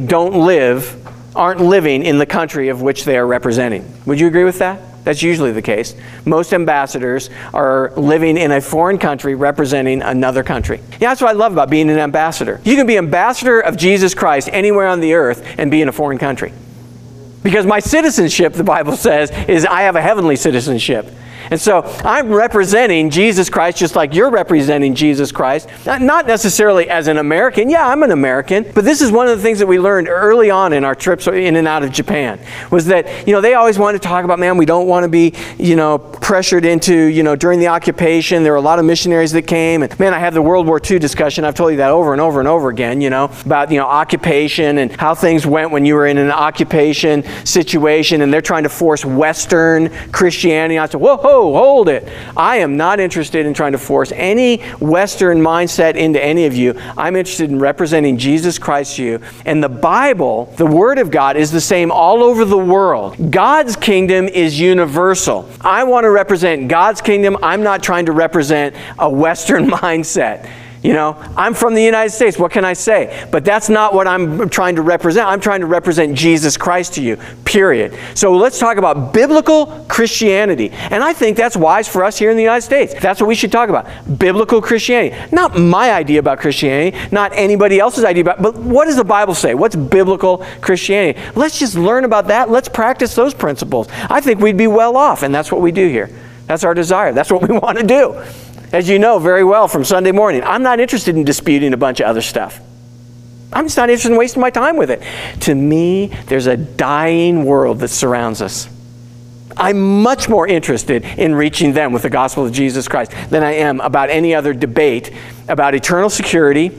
aren't living in the country of which they are representing. Would you agree with that? That's usually the case. Most ambassadors are living in a foreign country representing another country. Yeah, that's what I love about being an ambassador. You can be ambassador of Jesus Christ anywhere on the earth and be in a foreign country. Because my citizenship, the Bible says, is I have a heavenly citizenship. And so I'm representing Jesus Christ just like you're representing Jesus Christ. Not necessarily as an American. Yeah, I'm an American. But this is one of the things that we learned early on in our trips in and out of Japan. Was that, they always wanted to talk about, man, we don't want to be, pressured into, during the occupation. There were a lot of missionaries that came. And man, I have the World War II discussion. I've told you that over and over and over again, about, occupation and how things went when you were in an occupation situation and they're trying to force Western Christianity. I said, whoa, hold it. I am not interested in trying to force any Western mindset into any of you. I'm interested in representing Jesus Christ to you. And the Bible, the Word of God, is the same all over the world. God's kingdom is universal. I want to represent God's kingdom. I'm not trying to represent a Western mindset. I'm from the United States. What can I say? But that's not what I'm trying to represent. I'm trying to represent Jesus Christ to you, period. So let's talk about biblical Christianity. And I think that's wise for us here in the United States. That's what we should talk about. Biblical Christianity. Not my idea about Christianity, not anybody else's idea about, but what does the Bible say? What's biblical Christianity? Let's just learn about that. Let's practice those principles. I think we'd be well off, and that's what we do here. That's our desire. That's what we want to do. As you know very well from Sunday morning, I'm not interested in disputing a bunch of other stuff. I'm just not interested in wasting my time with it. To me, there's a dying world that surrounds us. I'm much more interested in reaching them with the gospel of Jesus Christ than I am about any other debate about eternal security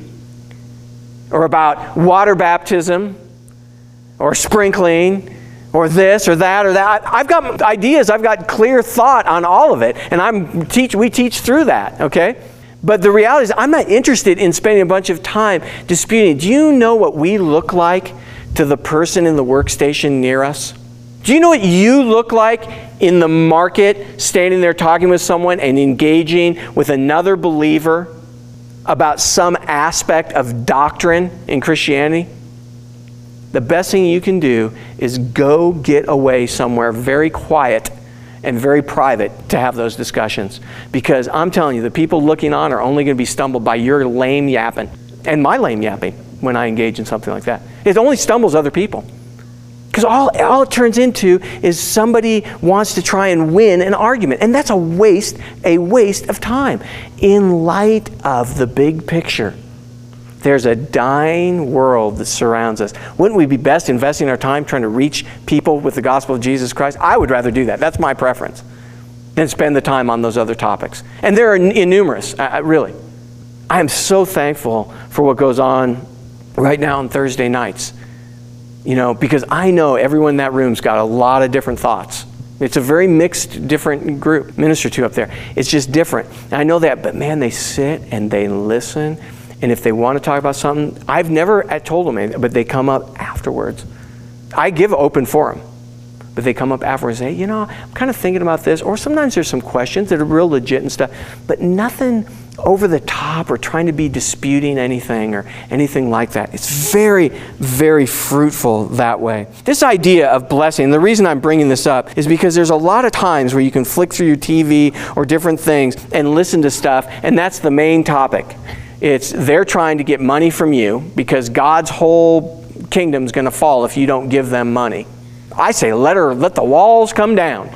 or about water baptism or sprinkling or this or that or that. I've got ideas. I've got clear thought on all of it, and we teach through that, okay? But the reality is I'm not interested in spending a bunch of time disputing. Do you know what we look like to the person in the workstation near us? Do you know what you look like in the market, standing there talking with someone and engaging with another believer about some aspect of doctrine in Christianity? The best thing you can do is go get away somewhere very quiet and very private to have those discussions. Because I'm telling you, the people looking on are only going to be stumbled by your lame yapping and my lame yapping when I engage in something like that. It only stumbles other people. Because all it turns into is somebody wants to try and win an argument. And that's a waste of time. In light of the big picture, there's a dying world that surrounds us. Wouldn't we be best investing our time trying to reach people with the gospel of Jesus Christ? I would rather do that. That's my preference. Than spend the time on those other topics. And they're numerous, really. I am so thankful for what goes on right now on Thursday nights. You know, because I know everyone in that room's got a lot of different thoughts. It's a very mixed, different group, minister to up there. It's just different. And I know that, but man, they sit and they listen. And if they want to talk about something, I've never told them anything, but they come up afterwards. I give open forum, but they come up afterwards and say, you know, I'm kind of thinking about this. Or sometimes there's some questions that are real legit and stuff, but nothing over the top or trying to be disputing anything or anything like that. It's very, very fruitful that way. This idea of blessing, the reason I'm bringing this up is because there's a lot of times where you can flick through your TV or different things and listen to stuff, and that's the main topic. It's they're trying to get money from you because God's whole kingdom's going to fall if you don't give them money. I say let the walls come down.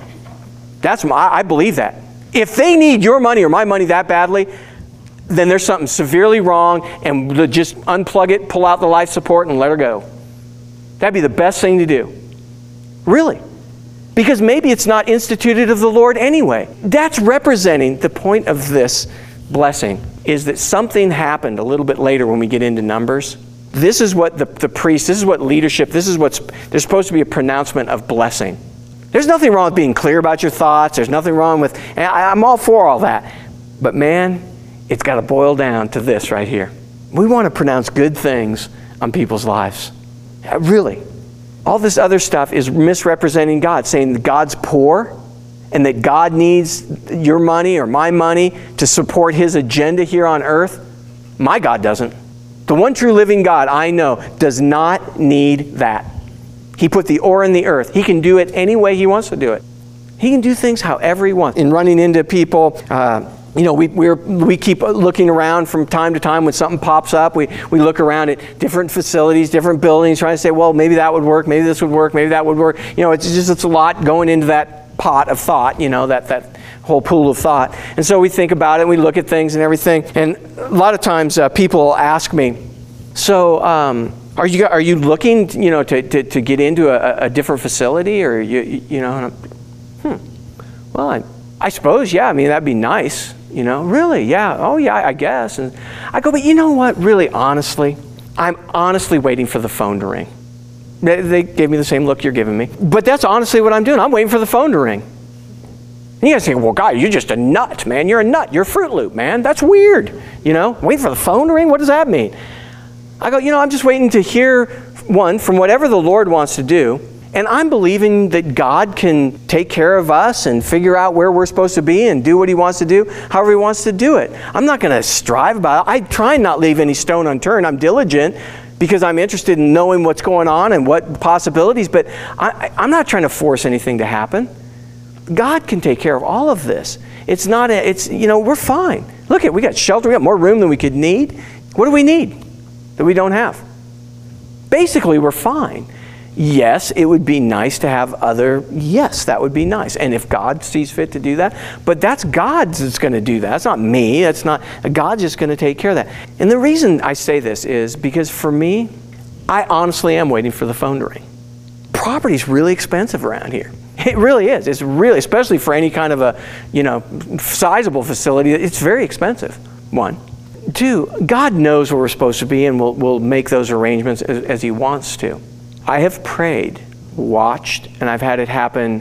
I believe that. If they need your money or my money that badly, then there's something severely wrong, and just unplug it, pull out the life support, and let her go. That'd be the best thing to do. Really. Because maybe it's not instituted of the Lord anyway. That's representing the point of this blessing, is that something happened a little bit later when we get into Numbers. This is what the priest, this is what leadership, there's supposed to be a pronouncement of blessing. There's nothing wrong with being clear about your thoughts. There's nothing wrong with, I'm all for all that. But man, it's got to boil down to this right here. We want to pronounce good things on people's lives. Really. All this other stuff is misrepresenting God, saying that God's poor and that God needs your money or my money to support His agenda here on earth. My God doesn't. The one true living God I know does not need that. He put the ore in the earth. He can do it any way He wants to do it. He can do things however He wants. In running into people, we keep looking around from time to time when something pops up. We look around at different facilities, different buildings, trying to say, well, maybe that would work, maybe this would work, maybe that would work. You know, it's a lot going into that pot of thought, you know, that whole pool of thought. And so we think about it, and we look at things and everything. And a lot of times people ask me, so are you looking, you know, to get into a different facility, or you know? And well, I suppose, yeah. I mean, that'd be nice, you know. Really, yeah. Oh, yeah. I guess. And I go, but you know what? Really, honestly, I'm honestly waiting for the phone to ring. They gave me the same look you're giving me, but that's honestly what I'm doing. I'm waiting for the phone to ring. And you guys say, well, God, you're just a nut, man. You're a nut. You're a Fruit Loop, man. That's weird. You know, waiting for the phone to ring. What does that mean? I go, you know, I'm just waiting to hear one from whatever the Lord wants to do. And I'm believing that God can take care of us and figure out where we're supposed to be and do what He wants to do, however He wants to do it. I'm not going to strive about it. I try and not leave any stone unturned. I'm diligent because I'm interested in knowing what's going on and what possibilities, but I'm not trying to force anything to happen. God can take care of all of this. It's not, you know, we're fine. Look we got shelter, we got more room than we could need. What do we need that we don't have? Basically, we're fine. Yes, it would be nice to have yes, that would be nice. And if God sees fit to do that, but that's God that's going to do that. That's not me. That's not, God's just going to take care of that. And the reason I say this is because for me, I honestly am waiting for the phone to ring. Property's really expensive around here. It really is. It's really, especially for any kind of a, sizable facility, it's very expensive, one. Two, God knows where we're supposed to be and will make those arrangements as He wants to. I have prayed, watched, and I've had it happen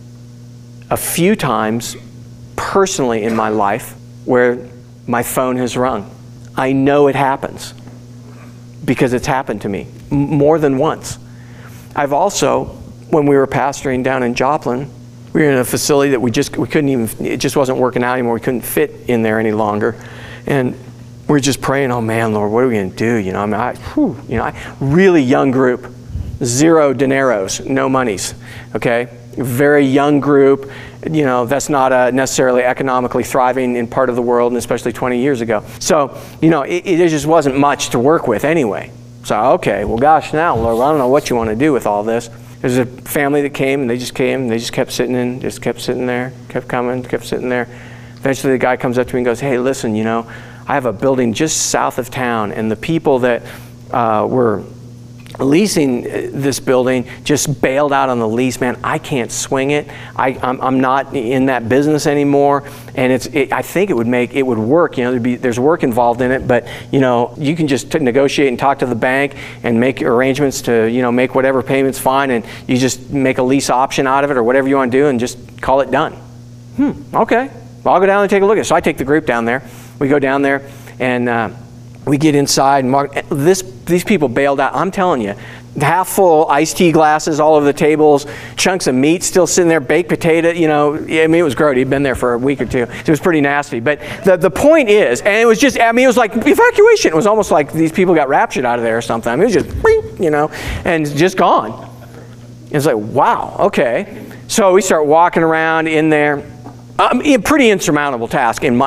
a few times personally in my life where my phone has rung. I know it happens because it's happened to me more than once. I've also, when we were pastoring down in Joplin, we were in a facility that we couldn't even, it just wasn't working out anymore. We couldn't fit in there any longer. And we were just praying, oh man, Lord, what are we going to do? Really young group. 0 dineros, no monies, okay? Very young group, that's not necessarily economically thriving in part of the world, and especially 20 years ago. So, it just wasn't much to work with anyway. So, okay, well gosh, now, Lord, I don't know what you want to do with all this. There's a family that came, and they just kept sitting there, kept coming, kept sitting there. Eventually the guy comes up to me and goes, hey, listen, I have a building just south of town, and the people that were leasing this building just bailed out on the lease. Man, I can't swing it. I'm not in that business anymore, and I think it would work. There's work involved in it, but you can just negotiate and talk to the bank and make arrangements to make whatever payments fine, and you just make a lease option out of it or whatever you want to do, and just call it done. Okay. Well, I'll go down and take a look at it. So I take the group down there. We go down there, and we get inside, and these people bailed out. I'm telling you, half full iced tea glasses all over the tables, chunks of meat still sitting there, baked potato, it was gross. He'd been there for a week or two. It was pretty nasty. But the point is, and it was just, it was like evacuation. It was almost like these people got raptured out of there or something. It was just, and just gone. It's like, wow, okay. So we start walking around in there. A pretty insurmountable task from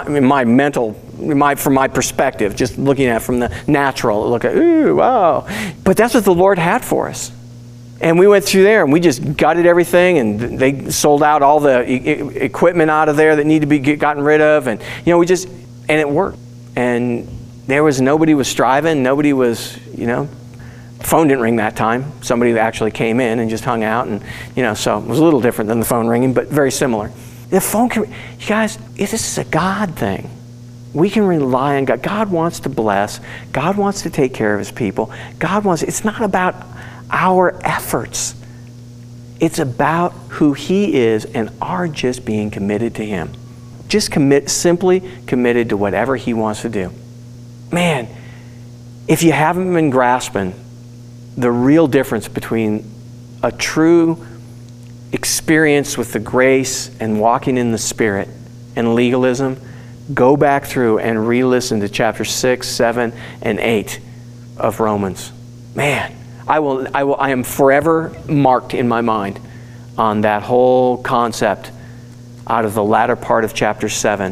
my perspective, just looking at it from the natural, ooh, wow. But that's what the Lord had for us. And we went through there and we just gutted everything, and they sold out all the equipment out of there that needed to be gotten rid of. And, and it worked. And nobody was striving, nobody was, phone didn't ring that time. Somebody actually came in and just hung out, and, so it was a little different than the phone ringing, but very similar. The phone you guys, this is a God thing. We can rely on God. God wants to bless. God wants to take care of His people. It's not about our efforts. It's about who He is and our just being committed to Him. Just simply committed to whatever He wants to do. Man, if you haven't been grasping the real difference between a true experience with the grace and walking in the Spirit and legalism, go back through and re-listen to chapter 6, 7, and 8 of Romans. Man, I am forever marked in my mind on that whole concept out of the latter part of chapter 7.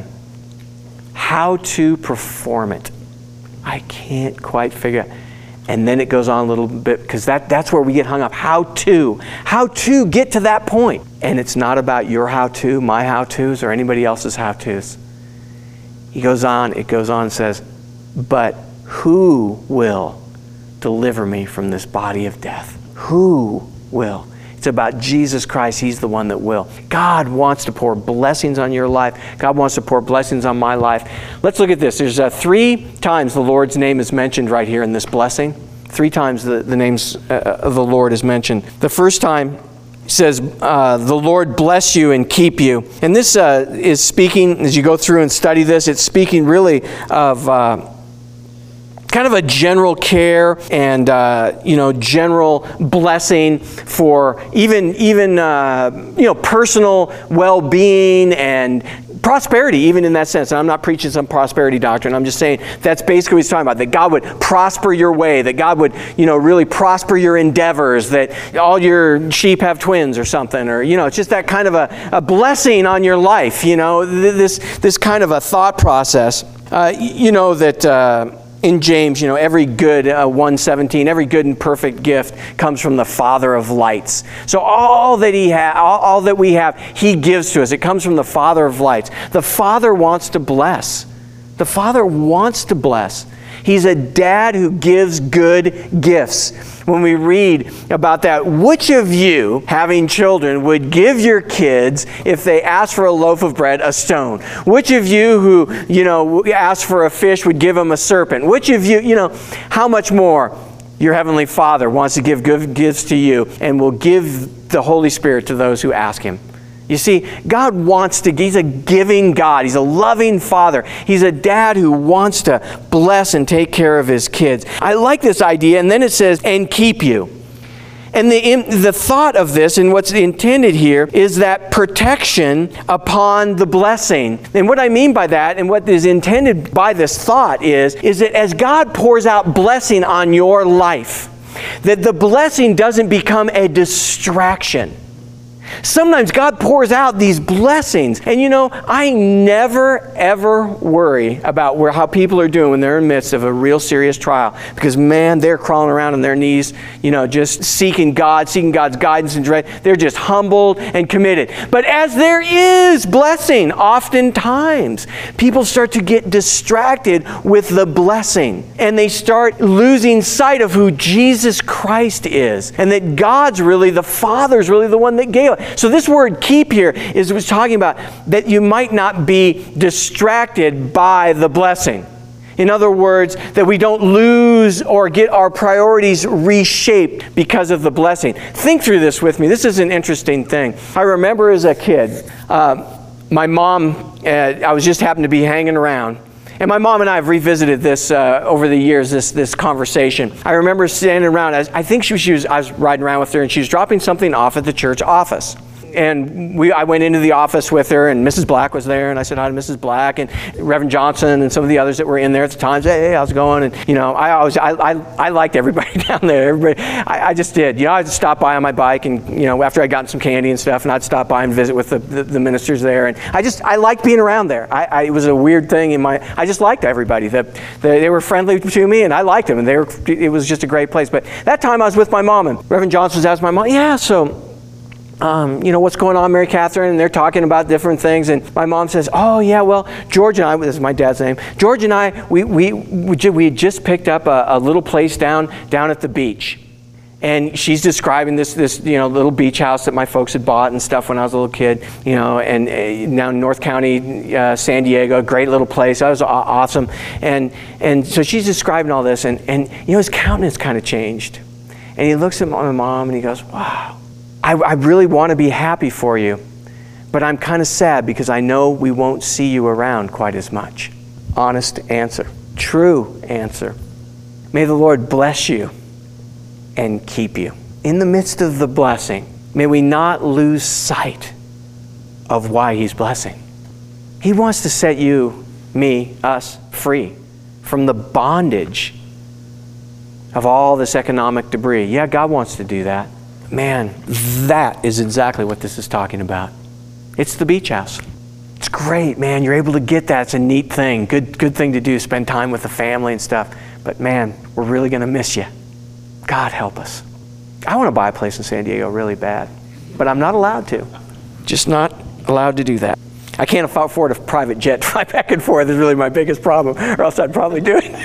How to perform it. I can't quite figure out. And then it goes on a little bit, because that's where we get hung up. How to get to that point. And it's not about your how-to, my how-tos, or anybody else's how-tos. It goes on and says, but who will deliver me from this body of death? Who will? It's about Jesus Christ. He's the one that will. God wants to pour blessings on your life. God wants to pour blessings on my life. Let's look at this. There's 3 times the Lord's name is mentioned right here in this blessing. 3 times the names of the Lord is mentioned. The first time says, the Lord bless you and keep you. And this is speaking, as you go through and study this, it's speaking really of kind of a general care and general blessing for even personal well-being and prosperity, even in that sense. And I'm not preaching some prosperity doctrine. I'm just saying that's basically what he's talking about, that God would prosper your way, that God would, really prosper your endeavors, that all your sheep have twins or something, or, it's just that kind of a blessing on your life, this kind of a thought process. in James, every good, 1:17, every good and perfect gift comes from the Father of lights. So all that all that we have, He gives to us. It comes from the Father of lights. The Father wants to bless. The Father wants to bless. He's a dad who gives good gifts. When we read about that, which of you, having children, would give your kids, if they ask for a loaf of bread, a stone? Which of you who, ask for a fish would give them a serpent? Which of you, how much more your Heavenly Father wants to give good gifts to you and will give the Holy Spirit to those who ask Him. You see, God wants to, He's a giving God. He's a loving Father. He's a dad who wants to bless and take care of His kids. I like this idea. And then it says, and keep you. And the thought of this and what's intended here is that protection upon the blessing. And what I mean by that and what is intended by this thought is that as God pours out blessing on your life, that the blessing doesn't become a distraction. Sometimes God pours out these blessings. And I never, ever worry about how people are doing when they're in the midst of a real serious trial. Because, man, they're crawling around on their knees, just seeking God's guidance and direction. They're just humbled and committed. But as there is blessing, oftentimes, people start to get distracted with the blessing. And they start losing sight of who Jesus Christ is. And that God's really, the Father's really the one that gave it. So this word keep here was talking about that you might not be distracted by the blessing. In other words, that we don't lose or get our priorities reshaped because of the blessing. Think through this with me. This is an interesting thing. I remember as a kid, my mom, I was just happened to be hanging around. And my mom and I have revisited this over the years, this conversation. I remember standing around. I think I was riding around with her, and she was dropping something off at the church office. And I went into the office with her, and Mrs. Black was there, and I said hi to Mrs. Black, and Reverend Johnson, and some of the others that were in there at the time. Said, hey, how's it going? And I liked everybody down there. Everybody, I just did. I'd stop by on my bike, and after I'd gotten some candy and stuff, and I'd stop by and visit with the ministers there. And I liked being around there. It was a weird thing I just liked everybody. They were friendly to me, and I liked them, and it was just a great place. But that time I was with my mom, and Reverend Johnson was asking my mom, yeah, so. What's going on, Mary Catherine? And they're talking about different things. And my mom says, oh, yeah, well, George and I, this is my dad's name, George and I, we just picked up a little place down at the beach. And she's describing this little beach house that my folks had bought and stuff when I was a little kid, and now in North County, San Diego, great little place. That was awesome. And so she's describing all this, and his countenance kind of changed. And he looks at my mom and he goes, wow. I really want to be happy for you, but I'm kind of sad because I know we won't see you around quite as much. Honest answer. True answer. May the Lord bless you and keep you. In the midst of the blessing, may we not lose sight of why He's blessing. He wants to set you, me, us, free from the bondage of all this economic debris. Yeah, God wants to do that. Man, that is exactly what this is talking about. It's the beach house. It's great, man. You're able to get that. It's a neat thing. Good thing to do. Spend time with the family and stuff. But man, we're really going to miss you. God help us. I want to buy a place in San Diego really bad, but I'm not allowed to. Just not allowed to do that. I can't afford a private jet to fly back and forth. Is really my biggest problem, or else I'd probably do it.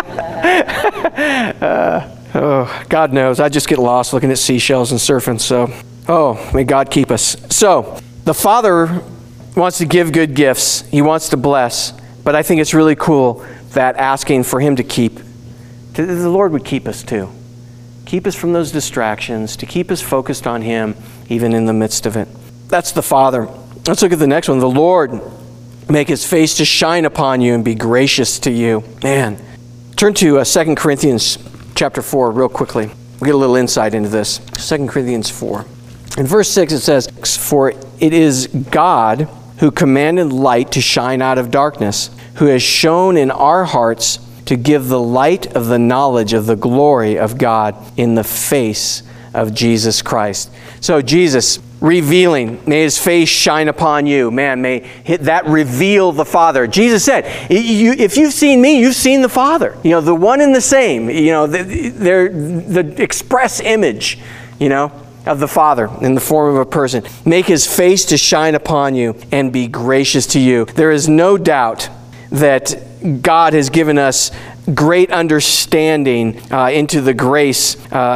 Oh, God knows. I just get lost looking at seashells and surfing. So, may God keep us. So, the Father wants to give good gifts. He wants to bless. But I think it's really cool that asking for Him to keep, the Lord would keep us too. Keep us from those distractions, to keep us focused on Him, even in the midst of it. That's the Father. Let's look at the next one. The Lord make His face to shine upon you and be gracious to you. Man, turn to 2 Corinthians chapter 4 real quickly. We'll get a little insight into this. 2 Corinthians 4. In verse 6 it says, for it is God who commanded light to shine out of darkness, who has shown in our hearts to give the light of the knowledge of the glory of God in the face of Jesus Christ. So Jesus, revealing. May his face shine upon you. Man, may that reveal the Father. Jesus said, if you've seen me, you've seen the Father. You know, the one and the same. You know, they're the express image, you know, of the Father in the form of a person. Make his face to shine upon you and be gracious to you. There is no doubt that God has given us great understanding into the grace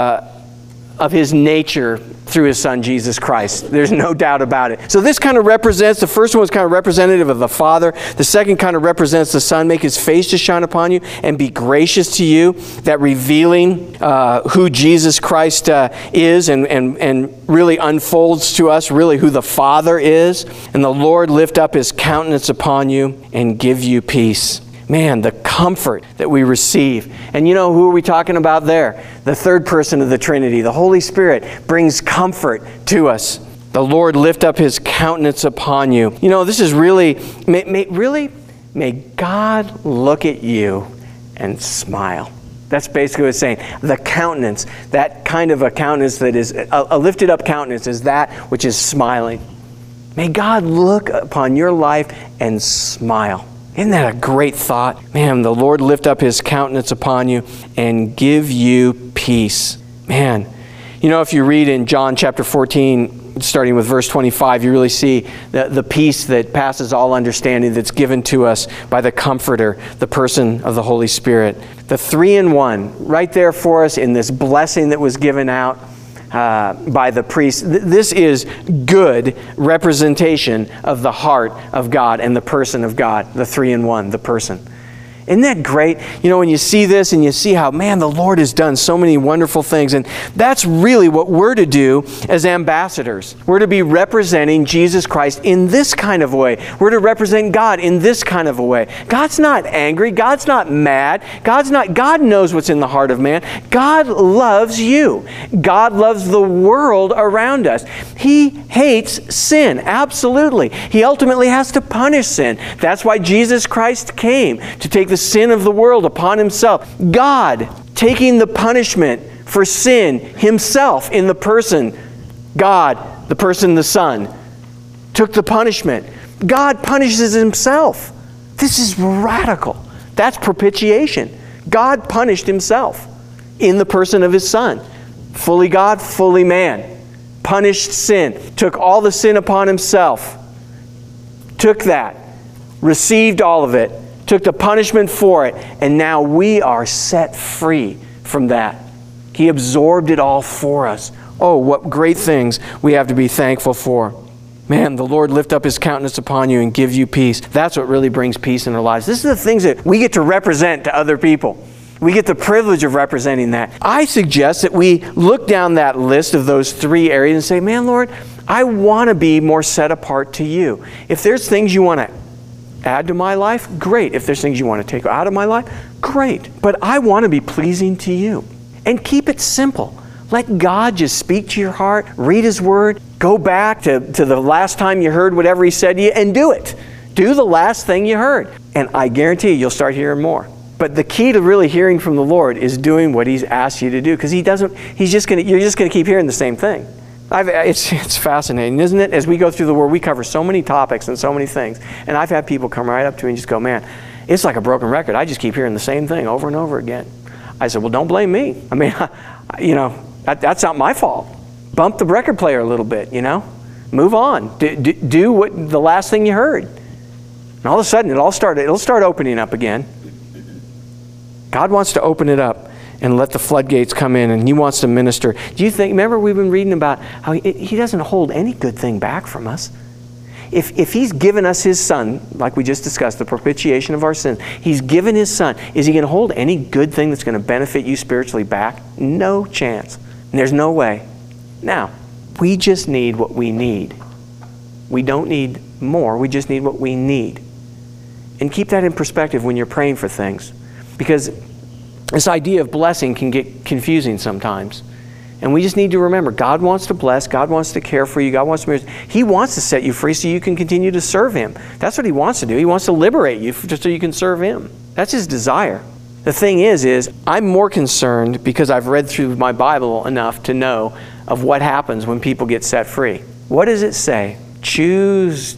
of his nature through his Son, Jesus Christ. There's no doubt about it. So this kind of represents, the first one is kind of representative of the Father. The second kind of represents the Son. Make his face to shine upon you and be gracious to you. That revealing who Jesus Christ is and really unfolds to us really who the Father is. And the Lord lift up his countenance upon you and give you peace. Man, the comfort that we receive. And you know, who are we talking about there? The third person of the Trinity. The Holy Spirit brings comfort to us. The Lord lift up his countenance upon you. You know, this is really, may God look at you and smile. That's basically what it's saying. The countenance, that kind of a countenance that is, a lifted up countenance is that which is smiling. May God look upon your life and smile. Isn't that a great thought? Man, the Lord lift up his countenance upon you and give you peace. Man, you know, if you read in John chapter 14, starting with verse 25, you really see the peace that passes all understanding that's given to us by the Comforter, the person of the Holy Spirit. The 3-in-1 right there for us in this blessing that was given out by the priest. This is good representation of the heart of God and the person of God, the 3-in-1, the person. Isn't that great? You know, when you see this and you see how, man, the Lord has done so many wonderful things. And that's really what we're to do as ambassadors. We're to be representing Jesus Christ in this kind of way. We're to represent God in this kind of a way. God's not angry. God's not mad. God knows what's in the heart of man. God loves you. God loves the world around us. He hates sin. Absolutely. He ultimately has to punish sin. That's why Jesus Christ came, to take the sin of the world upon himself. God taking the punishment for sin himself in the person, God, the person, the Son, took the punishment. God punishes himself. This is radical. That's propitiation. God punished himself in the person of his Son. Fully God, fully man. Punished sin. Took all the sin upon himself. Took that. Received all of it. Took the punishment for it, and now we are set free from that. He absorbed it all for us. Oh, what great things we have to be thankful for. Man, the Lord lift up his countenance upon you and give you peace. That's what really brings peace in our lives. This is the things that we get to represent to other people. We get the privilege of representing that. I suggest that we look down that list of those 3 areas and say, man, Lord, I want to be more set apart to you. If there's things you want to add to my life, great. If there's things you want to take out of my life, great. But I want to be pleasing to you. And keep it simple. Let God just speak to your heart, read his word, go back to the last time you heard whatever he said to you, and do it. Do the last thing you heard. And I guarantee you'll start hearing more. But the key to really hearing from the Lord is doing what he's asked you to do, because you're just going to keep hearing the same thing. It's fascinating, isn't it? As we go through the Word, we cover so many topics and so many things. And I've had people come right up to me and just go, man, it's like a broken record. I just keep hearing the same thing over and over again. I said, well, don't blame me. I mean, you know, that's not my fault. Bump the record player a little bit, you know. Move on. Do what the last thing you heard. And all of a sudden, it'll start opening up again. God wants to open it up and let the floodgates come in, and he wants to minister. Do you think, remember we've been reading about how he doesn't hold any good thing back from us. If he's given us his Son, like we just discussed, the propitiation of our sins, he's given his Son, is he going to hold any good thing that's going to benefit you spiritually back? No chance. And there's no way. Now, we just need what we need. We don't need more, we just need what we need. And keep that in perspective when you're praying for things. Because this idea of blessing can get confusing sometimes. And we just need to remember, God wants to bless, God wants to care for you, God wants to, he wants to set you free so you can continue to serve him. That's what he wants to do. He wants to liberate you just so you can serve him. That's his desire. The thing is I'm more concerned because I've read through my Bible enough to know of what happens when people get set free. What does it say? Choose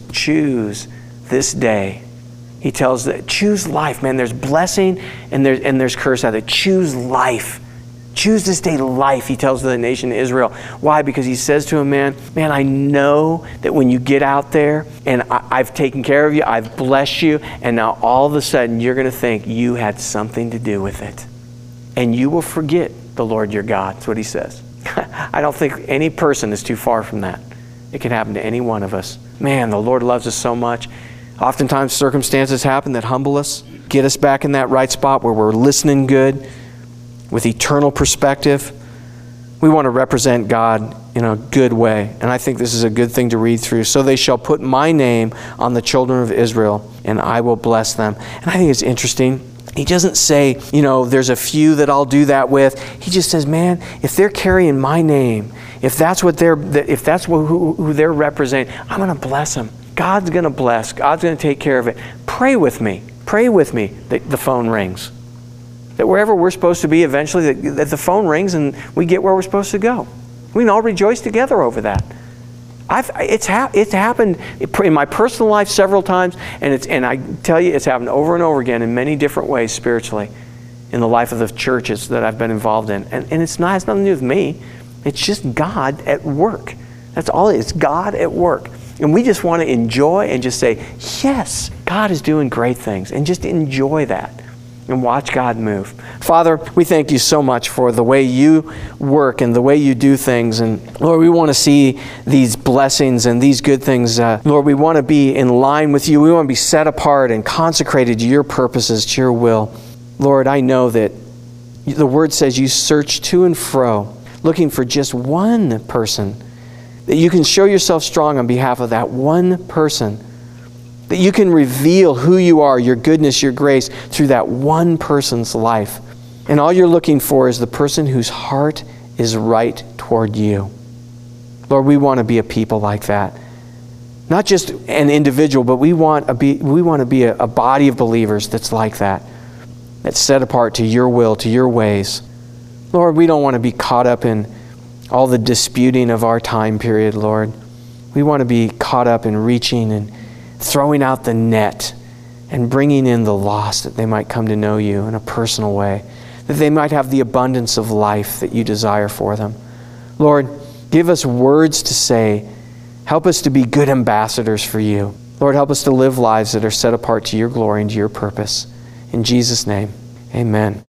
this day. He tells that choose life, man. There's blessing and there's curse out there. Choose life. Choose this day life, he tells the nation of Israel. Why? Because he says to him, man, I know that when you get out there and I've taken care of you, I've blessed you, and now all of a sudden you're going to think you had something to do with it. And you will forget the Lord your God. That's what he says. I don't think any person is too far from that. It can happen to any one of us. Man, the Lord loves us so much. Oftentimes circumstances happen that humble us, get us back in that right spot where we're listening good, with eternal perspective. We want to represent God in a good way. And I think this is a good thing to read through. So they shall put my name on the children of Israel, and I will bless them. And I think it's interesting. He doesn't say, there's a few that I'll do that with. He just says, man, if they're carrying my name, if that's who they're representing, I'm going to bless them. God's going to bless. God's going to take care of it. Pray with me. Pray with me that the phone rings. That wherever we're supposed to be eventually, that the phone rings and we get where we're supposed to go. We can all rejoice together over that. It's happened in my personal life several times, and I tell you, it's happened over and over again in many different ways spiritually in the life of the churches that I've been involved in. And it's nothing to do with me. It's just God at work. That's all it is. It's God at work. And we just want to enjoy and just say, yes, God is doing great things, and just enjoy that. And watch God move. Father, we thank you so much for the way you work and the way you do things. And Lord, we want to see these blessings and these good things. Lord, we want to be in line with you. We want to be set apart and consecrated to your purposes, to your will. Lord, I know that the word says you search to and fro, looking for just one person, that you can show yourself strong on behalf of that one person. That you can reveal who you are, your goodness, your grace, through that one person's life. And all you're looking for is the person whose heart is right toward you. Lord, we want to be a people like that. Not just an individual, but we want to be a body of believers that's like that. That's set apart to your will, to your ways. Lord, we don't want to be caught up in all the disputing of our time period, Lord. We want to be caught up in reaching and throwing out the net and bringing in the lost, that they might come to know you in a personal way, that they might have the abundance of life that you desire for them. Lord, give us words to say. Help us to be good ambassadors for you. Lord, help us to live lives that are set apart to your glory and to your purpose. In Jesus' name, amen.